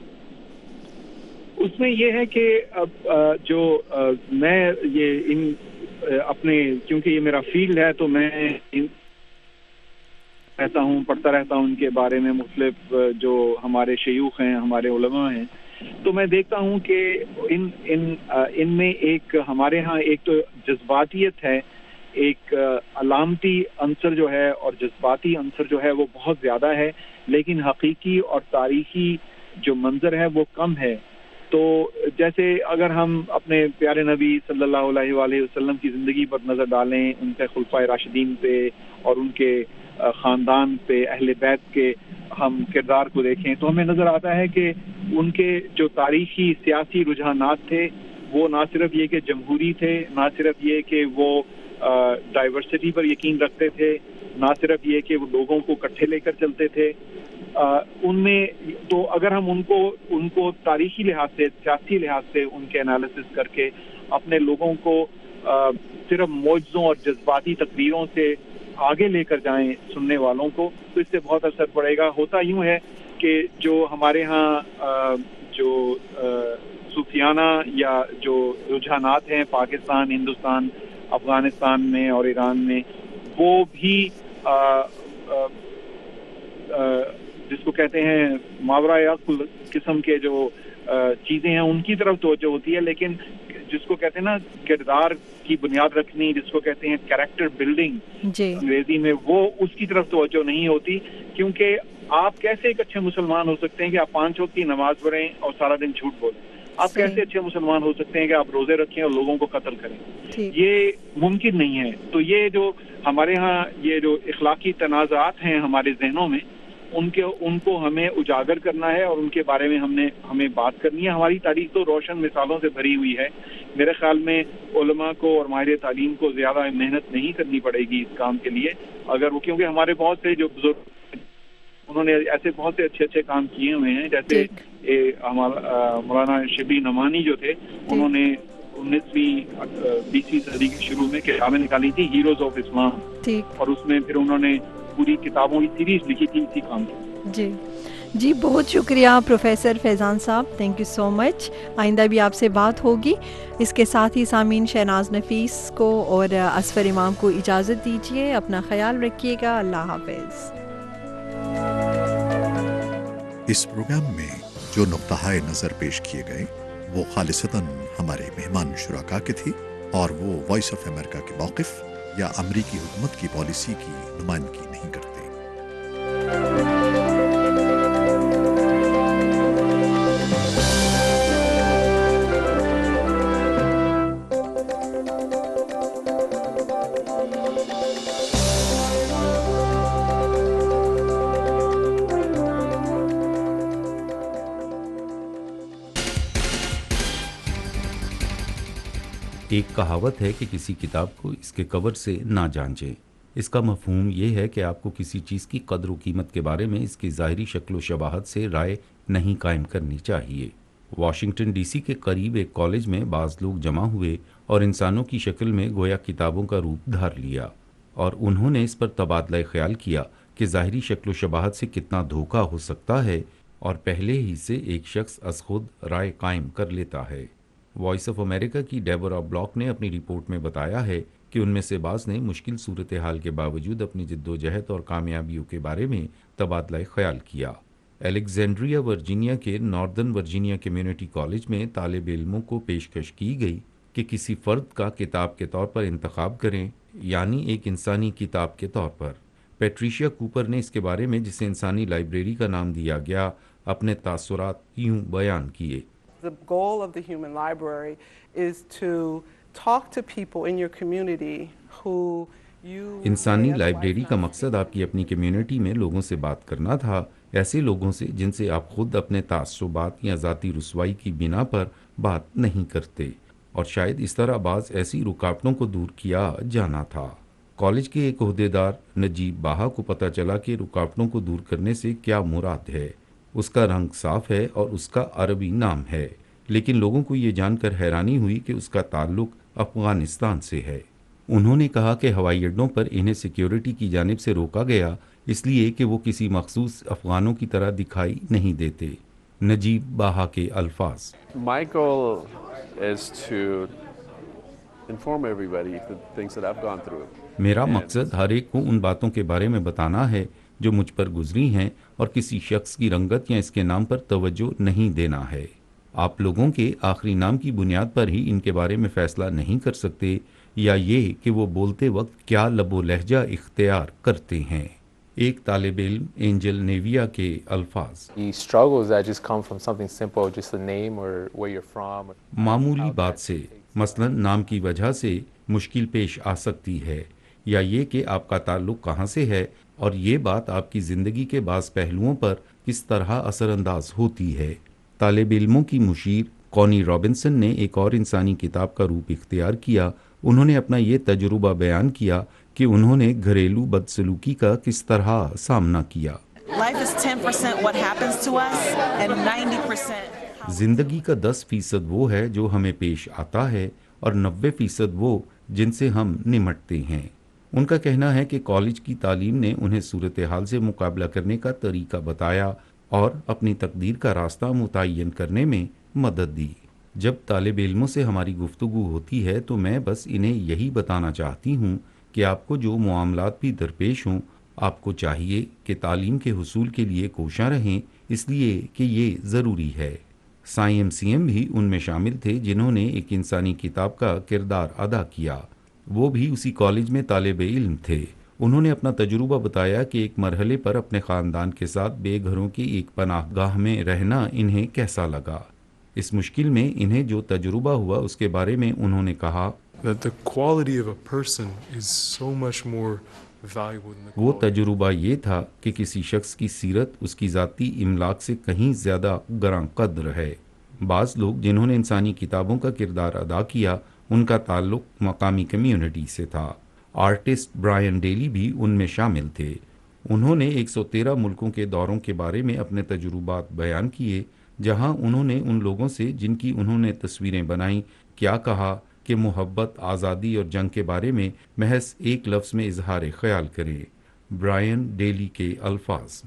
اس میں یہ ہے کہ اب جو میں یہ ان اپنے کیونکہ یہ میرا فیلڈ ہے تو میں رہتا ہوں پڑھتا رہتا ہوں ان کے بارے میں، مختلف جو ہمارے شیوخ ہیں، ہمارے علماء ہیں، تو میں دیکھتا ہوں کہ ان ان ان میں ایک ہمارے ہاں ایک تو جذباتیت ہے، ایک علامتی عنصر جو ہے اور جذباتی عنصر جو ہے وہ بہت زیادہ ہے، لیکن حقیقی اور تاریخی جو منظر ہے وہ کم ہے۔ تو جیسے اگر ہم اپنے پیارے نبی صلی اللہ علیہ وآلہ وسلم کی زندگی پر نظر ڈالیں، ان کے خلفائے راشدین پہ اور ان کے خاندان پہ، اہل بیت کے ہم کردار کو دیکھیں تو ہمیں نظر آتا ہے کہ ان کے جو تاریخی سیاسی رجحانات تھے وہ نہ صرف یہ کہ جمہوری تھے، نہ صرف یہ کہ وہ ڈائیورسٹی پر یقین رکھتے تھے، نہ صرف یہ کہ وہ لوگوں کو اکٹھے لے کر چلتے تھے، ان میں تو اگر ہم ان کو ان کو تاریخی لحاظ سے، سیاسی لحاظ سے ان کے انالیسس کر کے اپنے لوگوں کو صرف معجزوں اور جذباتی تقریروں سے آگے لے کر جائیں سننے والوں کو، تو اس سے بہت اثر پڑے گا۔ ہوتا یوں ہے کہ جو ہمارے ہاں جو صوفیانہ یا جو رجحانات ہیں پاکستان، ہندوستان، افغانستان میں اور ایران میں، وہ بھی آ, آ, آ, جس کو کہتے ہیں ماورائے عقل قسم کے جو چیزیں ہیں ان کی طرف توجہ ہوتی ہے، لیکن جس کو کہتے ہیں نا کردار کی بنیاد رکھنی، جس کو کہتے ہیں کریکٹر بلڈنگ جی انگریزی میں، وہ اس کی طرف توجہ نہیں ہوتی، کیونکہ آپ کیسے ایک اچھے مسلمان ہو سکتے ہیں کہ آپ پانچ وقت کی نماز پڑھیں اور سارا دن جھوٹ بولیں؟ آپ کیسے اچھے مسلمان ہو سکتے ہیں کہ آپ روزے رکھیں اور لوگوں کو قتل کریں؟ یہ ممکن نہیں ہے۔ تو یہ جو ہمارے ہاں یہ جو اخلاقی تنازعات ہیں ہمارے ذہنوں میں، ان کے ان کو ہمیں اجاگر کرنا ہے اور ان کے بارے میں ہم نے ہمیں بات کرنی ہے۔ ہماری تاریخ تو روشن مثالوں سے بھری ہوئی ہے۔ میرے خیال میں علماء کو اور ماہر تعلیم کو زیادہ محنت نہیں کرنی پڑے گی اس کام کے لیے، اگر وہ کیونکہ ہمارے بہت سے جو بزرگ انہوں نے ایسے بہت سے اچھے اچھے کام کیے ہوئے ہیں، جیسے ہمارا مولانا شبلی نعمانی جو تھے، انہوں نے انیسویں بیسویں صدی کے شروع میں کتابیں نکالی تھی ہیروز آف اسلام، اور اس میں پھر انہوں نے پوری کتابوں کی سیریز لکھی تھی اسی کام کی۔ جی جی بہت شکریہ پروفیسر فیضان صاحب، تھینک یو سو مچ۔ آئندہ بھی آپ سے بات ہوگی۔ اس کے ساتھ ہی سامعین شہناز نفیس کو اور اصفر امام کو اجازت دیجیے، اپنا خیال رکھیے گا، اللہ حافظ۔ اس پروگرام میں جو نقطۂ نظر پیش کیے گئے وہ خالصتاً ہمارے مہمان شرکا کے تھی اور وہ وائس آف امریکہ کے موقف یا امریکی حکومت کی پالیسی کی نمائندگی نہیں کرتے۔ ایک کہاوت ہے کہ کسی کتاب کو اس کے کور سے نہ جانچیں۔ اس کا مفہوم یہ ہے کہ آپ کو کسی چیز کی قدر و قیمت کے بارے میں اس کی ظاہری شکل و شباہت سے رائے نہیں قائم کرنی چاہیے۔ واشنگٹن ڈی سی کے قریب ایک کالج میں بعض لوگ جمع ہوئے اور انسانوں کی شکل میں گویا کتابوں کا روپ دھار لیا، اور انہوں نے اس پر تبادلہ خیال کیا کہ ظاہری شکل و شباہت سے کتنا دھوکہ ہو سکتا ہے، اور پہلے ہی سے ایک شخص از خود رائے قائم کر لیتا ہے۔ وائس آف امریکہ کی ڈیبورا بلاک نے اپنی رپورٹ میں بتایا ہے کہ ان میں سے بعض نے مشکل صورتحال کے باوجود اپنی جدوجہد اور کامیابیوں کے بارے میں تبادلہ خیال کیا۔ الیگزینڈریا ورجینیا کے ناردرن ورجینیا کمیونٹی کالج میں طالب علموں کو پیشکش کی گئی کہ کسی فرد کا کتاب کے طور پر انتخاب کریں، یعنی ایک انسانی کتاب کے طور پر۔ پیٹریشیا کوپر نے اس کے بارے میں، جسے انسانی لائبریری کا نام دیا گیا، اپنے تاثرات یوں بیان کیے۔ The goal of the Human Library is to talk to people in your community who you انسانی لائبریری کا مقصد آپ کی اپنی کمیونٹی میں لوگوں سے بات کرنا تھا، ایسے لوگوں سے جن سے آپ خود اپنے تعصبات یا ذاتی رسوائی کی بنا پر بات نہیں کرتے، اور شاید اس طرح بعض ایسی رکاوٹوں کو دور کیا جانا تھا۔ کالج کے ایک عہدیدار نجیب باہا کو پتہ چلا کہ رکاوٹوں کو دور کرنے سے کیا مراد ہے۔ اس کا رنگ صاف ہے اور اس کا عربی نام ہے، لیکن لوگوں کو یہ جان کر حیرانی ہوئی کہ اس کا تعلق افغانستان سے ہے۔ انہوں نے کہا کہ ہوائی اڈوں پر انہیں سیکیورٹی کی جانب سے روکا گیا اس لیے کہ وہ کسی مخصوص افغانوں کی طرح دکھائی نہیں دیتے۔ نجیب باہا کے الفاظ: My goal is to inform everybody the things that I've gone through. میرا مقصد ہر ایک کو ان باتوں کے بارے میں بتانا ہے جو مجھ پر گزری ہیں، اور کسی شخص کی رنگت یا اس کے نام پر توجہ نہیں دینا ہے۔ آپ لوگوں کے آخری نام کی بنیاد پر ہی ان کے بارے میں فیصلہ نہیں کر سکتے، یا یہ کہ وہ بولتے وقت کیا لب و لہجہ اختیار کرتے ہیں۔ ایک طالب علم اینجل نیویا کے الفاظ: معمولی بات سے، مثلا نام کی وجہ سے مشکل پیش آ سکتی ہے، یا یہ کہ آپ کا تعلق کہاں سے ہے، اور یہ بات آپ کی زندگی کے بعض پہلوؤں پر کس طرح اثر انداز ہوتی ہے۔ طالب علموں کی مشیر کونی رابنسن نے ایک اور انسانی کتاب کا روپ اختیار کیا۔ انہوں نے اپنا یہ تجربہ بیان کیا کہ انہوں نے گھریلو بدسلوکی کا کس طرح سامنا کیا۔ زندگی کا دس فیصد وہ ہے جو ہمیں پیش آتا ہے، اور نوے فیصد وہ جن سے ہم نمٹتے ہیں۔ ان کا کہنا ہے کہ کالج کی تعلیم نے انہیں صورتحال سے مقابلہ کرنے کا طریقہ بتایا اور اپنی تقدیر کا راستہ متعین کرنے میں مدد دی۔ جب طالب علموں سے ہماری گفتگو ہوتی ہے تو میں بس انہیں یہی بتانا چاہتی ہوں کہ آپ کو جو معاملات بھی درپیش ہوں، آپ کو چاہیے کہ تعلیم کے حصول کے لیے کوشاں رہیں، اس لیے کہ یہ ضروری ہے۔ سائی ایم سی ایم بھی ان میں شامل تھے جنہوں نے ایک انسانی کتاب کا کردار ادا کیا۔ وہ بھی اسی کالج میں طالب علم تھے۔ انہوں نے اپنا تجربہ بتایا کہ ایک مرحلے پر اپنے خاندان کے ساتھ بے گھروں کی ایک پناہ گاہ میں رہنا انہیں کیسا لگا۔ اس مشکل میں انہیں جو تجربہ ہوا اس کے بارے میں انہوں نے کہا، وہ تجربہ یہ تھا کہ کسی شخص کی سیرت اس کی ذاتی املاک سے کہیں زیادہ گراں قدر ہے۔ بعض لوگ جنہوں نے انسانی کتابوں کا کردار ادا کیا، ان کا تعلق مقامی کمیونٹی سے تھا۔ آرٹسٹ برائن ڈیلی بھی ان میں شامل تھے۔ انہوں نے ایک سو تیرہ ملکوں کے دوروں کے بارے میں اپنے تجربات بیان کیے، جہاں انہوں نے ان لوگوں سے جن کی انہوں نے تصویریں بنائیں کیا کہا کہ محبت، آزادی اور جنگ کے بارے میں محض ایک لفظ میں اظہار خیال کریں۔ برائن ڈیلی کے الفاظ: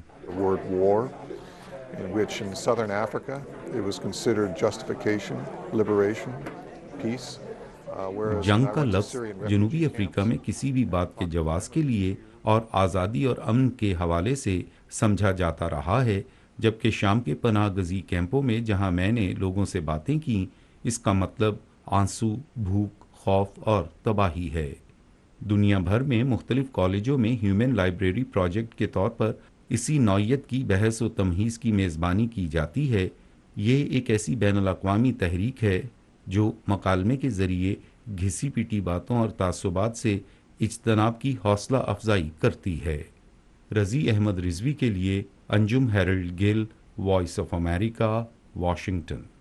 in which in southern Africa it was considered justification, liberation, peace. جنگ کا لفظ جنوبی افریقہ میں کسی بھی بات کے جواز کے لیے اور آزادی اور امن کے حوالے سے سمجھا جاتا رہا ہے، جبکہ شام کے پناہ گزی کیمپوں میں جہاں میں نے لوگوں سے باتیں کیں، اس کا مطلب آنسو، بھوک، خوف اور تباہی ہے۔ دنیا بھر میں مختلف کالجوں میں ہیومن لائبریری پروجیکٹ کے طور پر اسی نوعیت کی بحث و تمہیز کی میزبانی کی جاتی ہے۔ یہ ایک ایسی بین الاقوامی تحریک ہے جو مکالمے کے ذریعے گھسی پیٹی باتوں اور تعصبات سے اجتناب کی حوصلہ افزائی کرتی ہے۔ رضی احمد رضوی کے لیے Anjum Harold Gill, voice of America, Washington.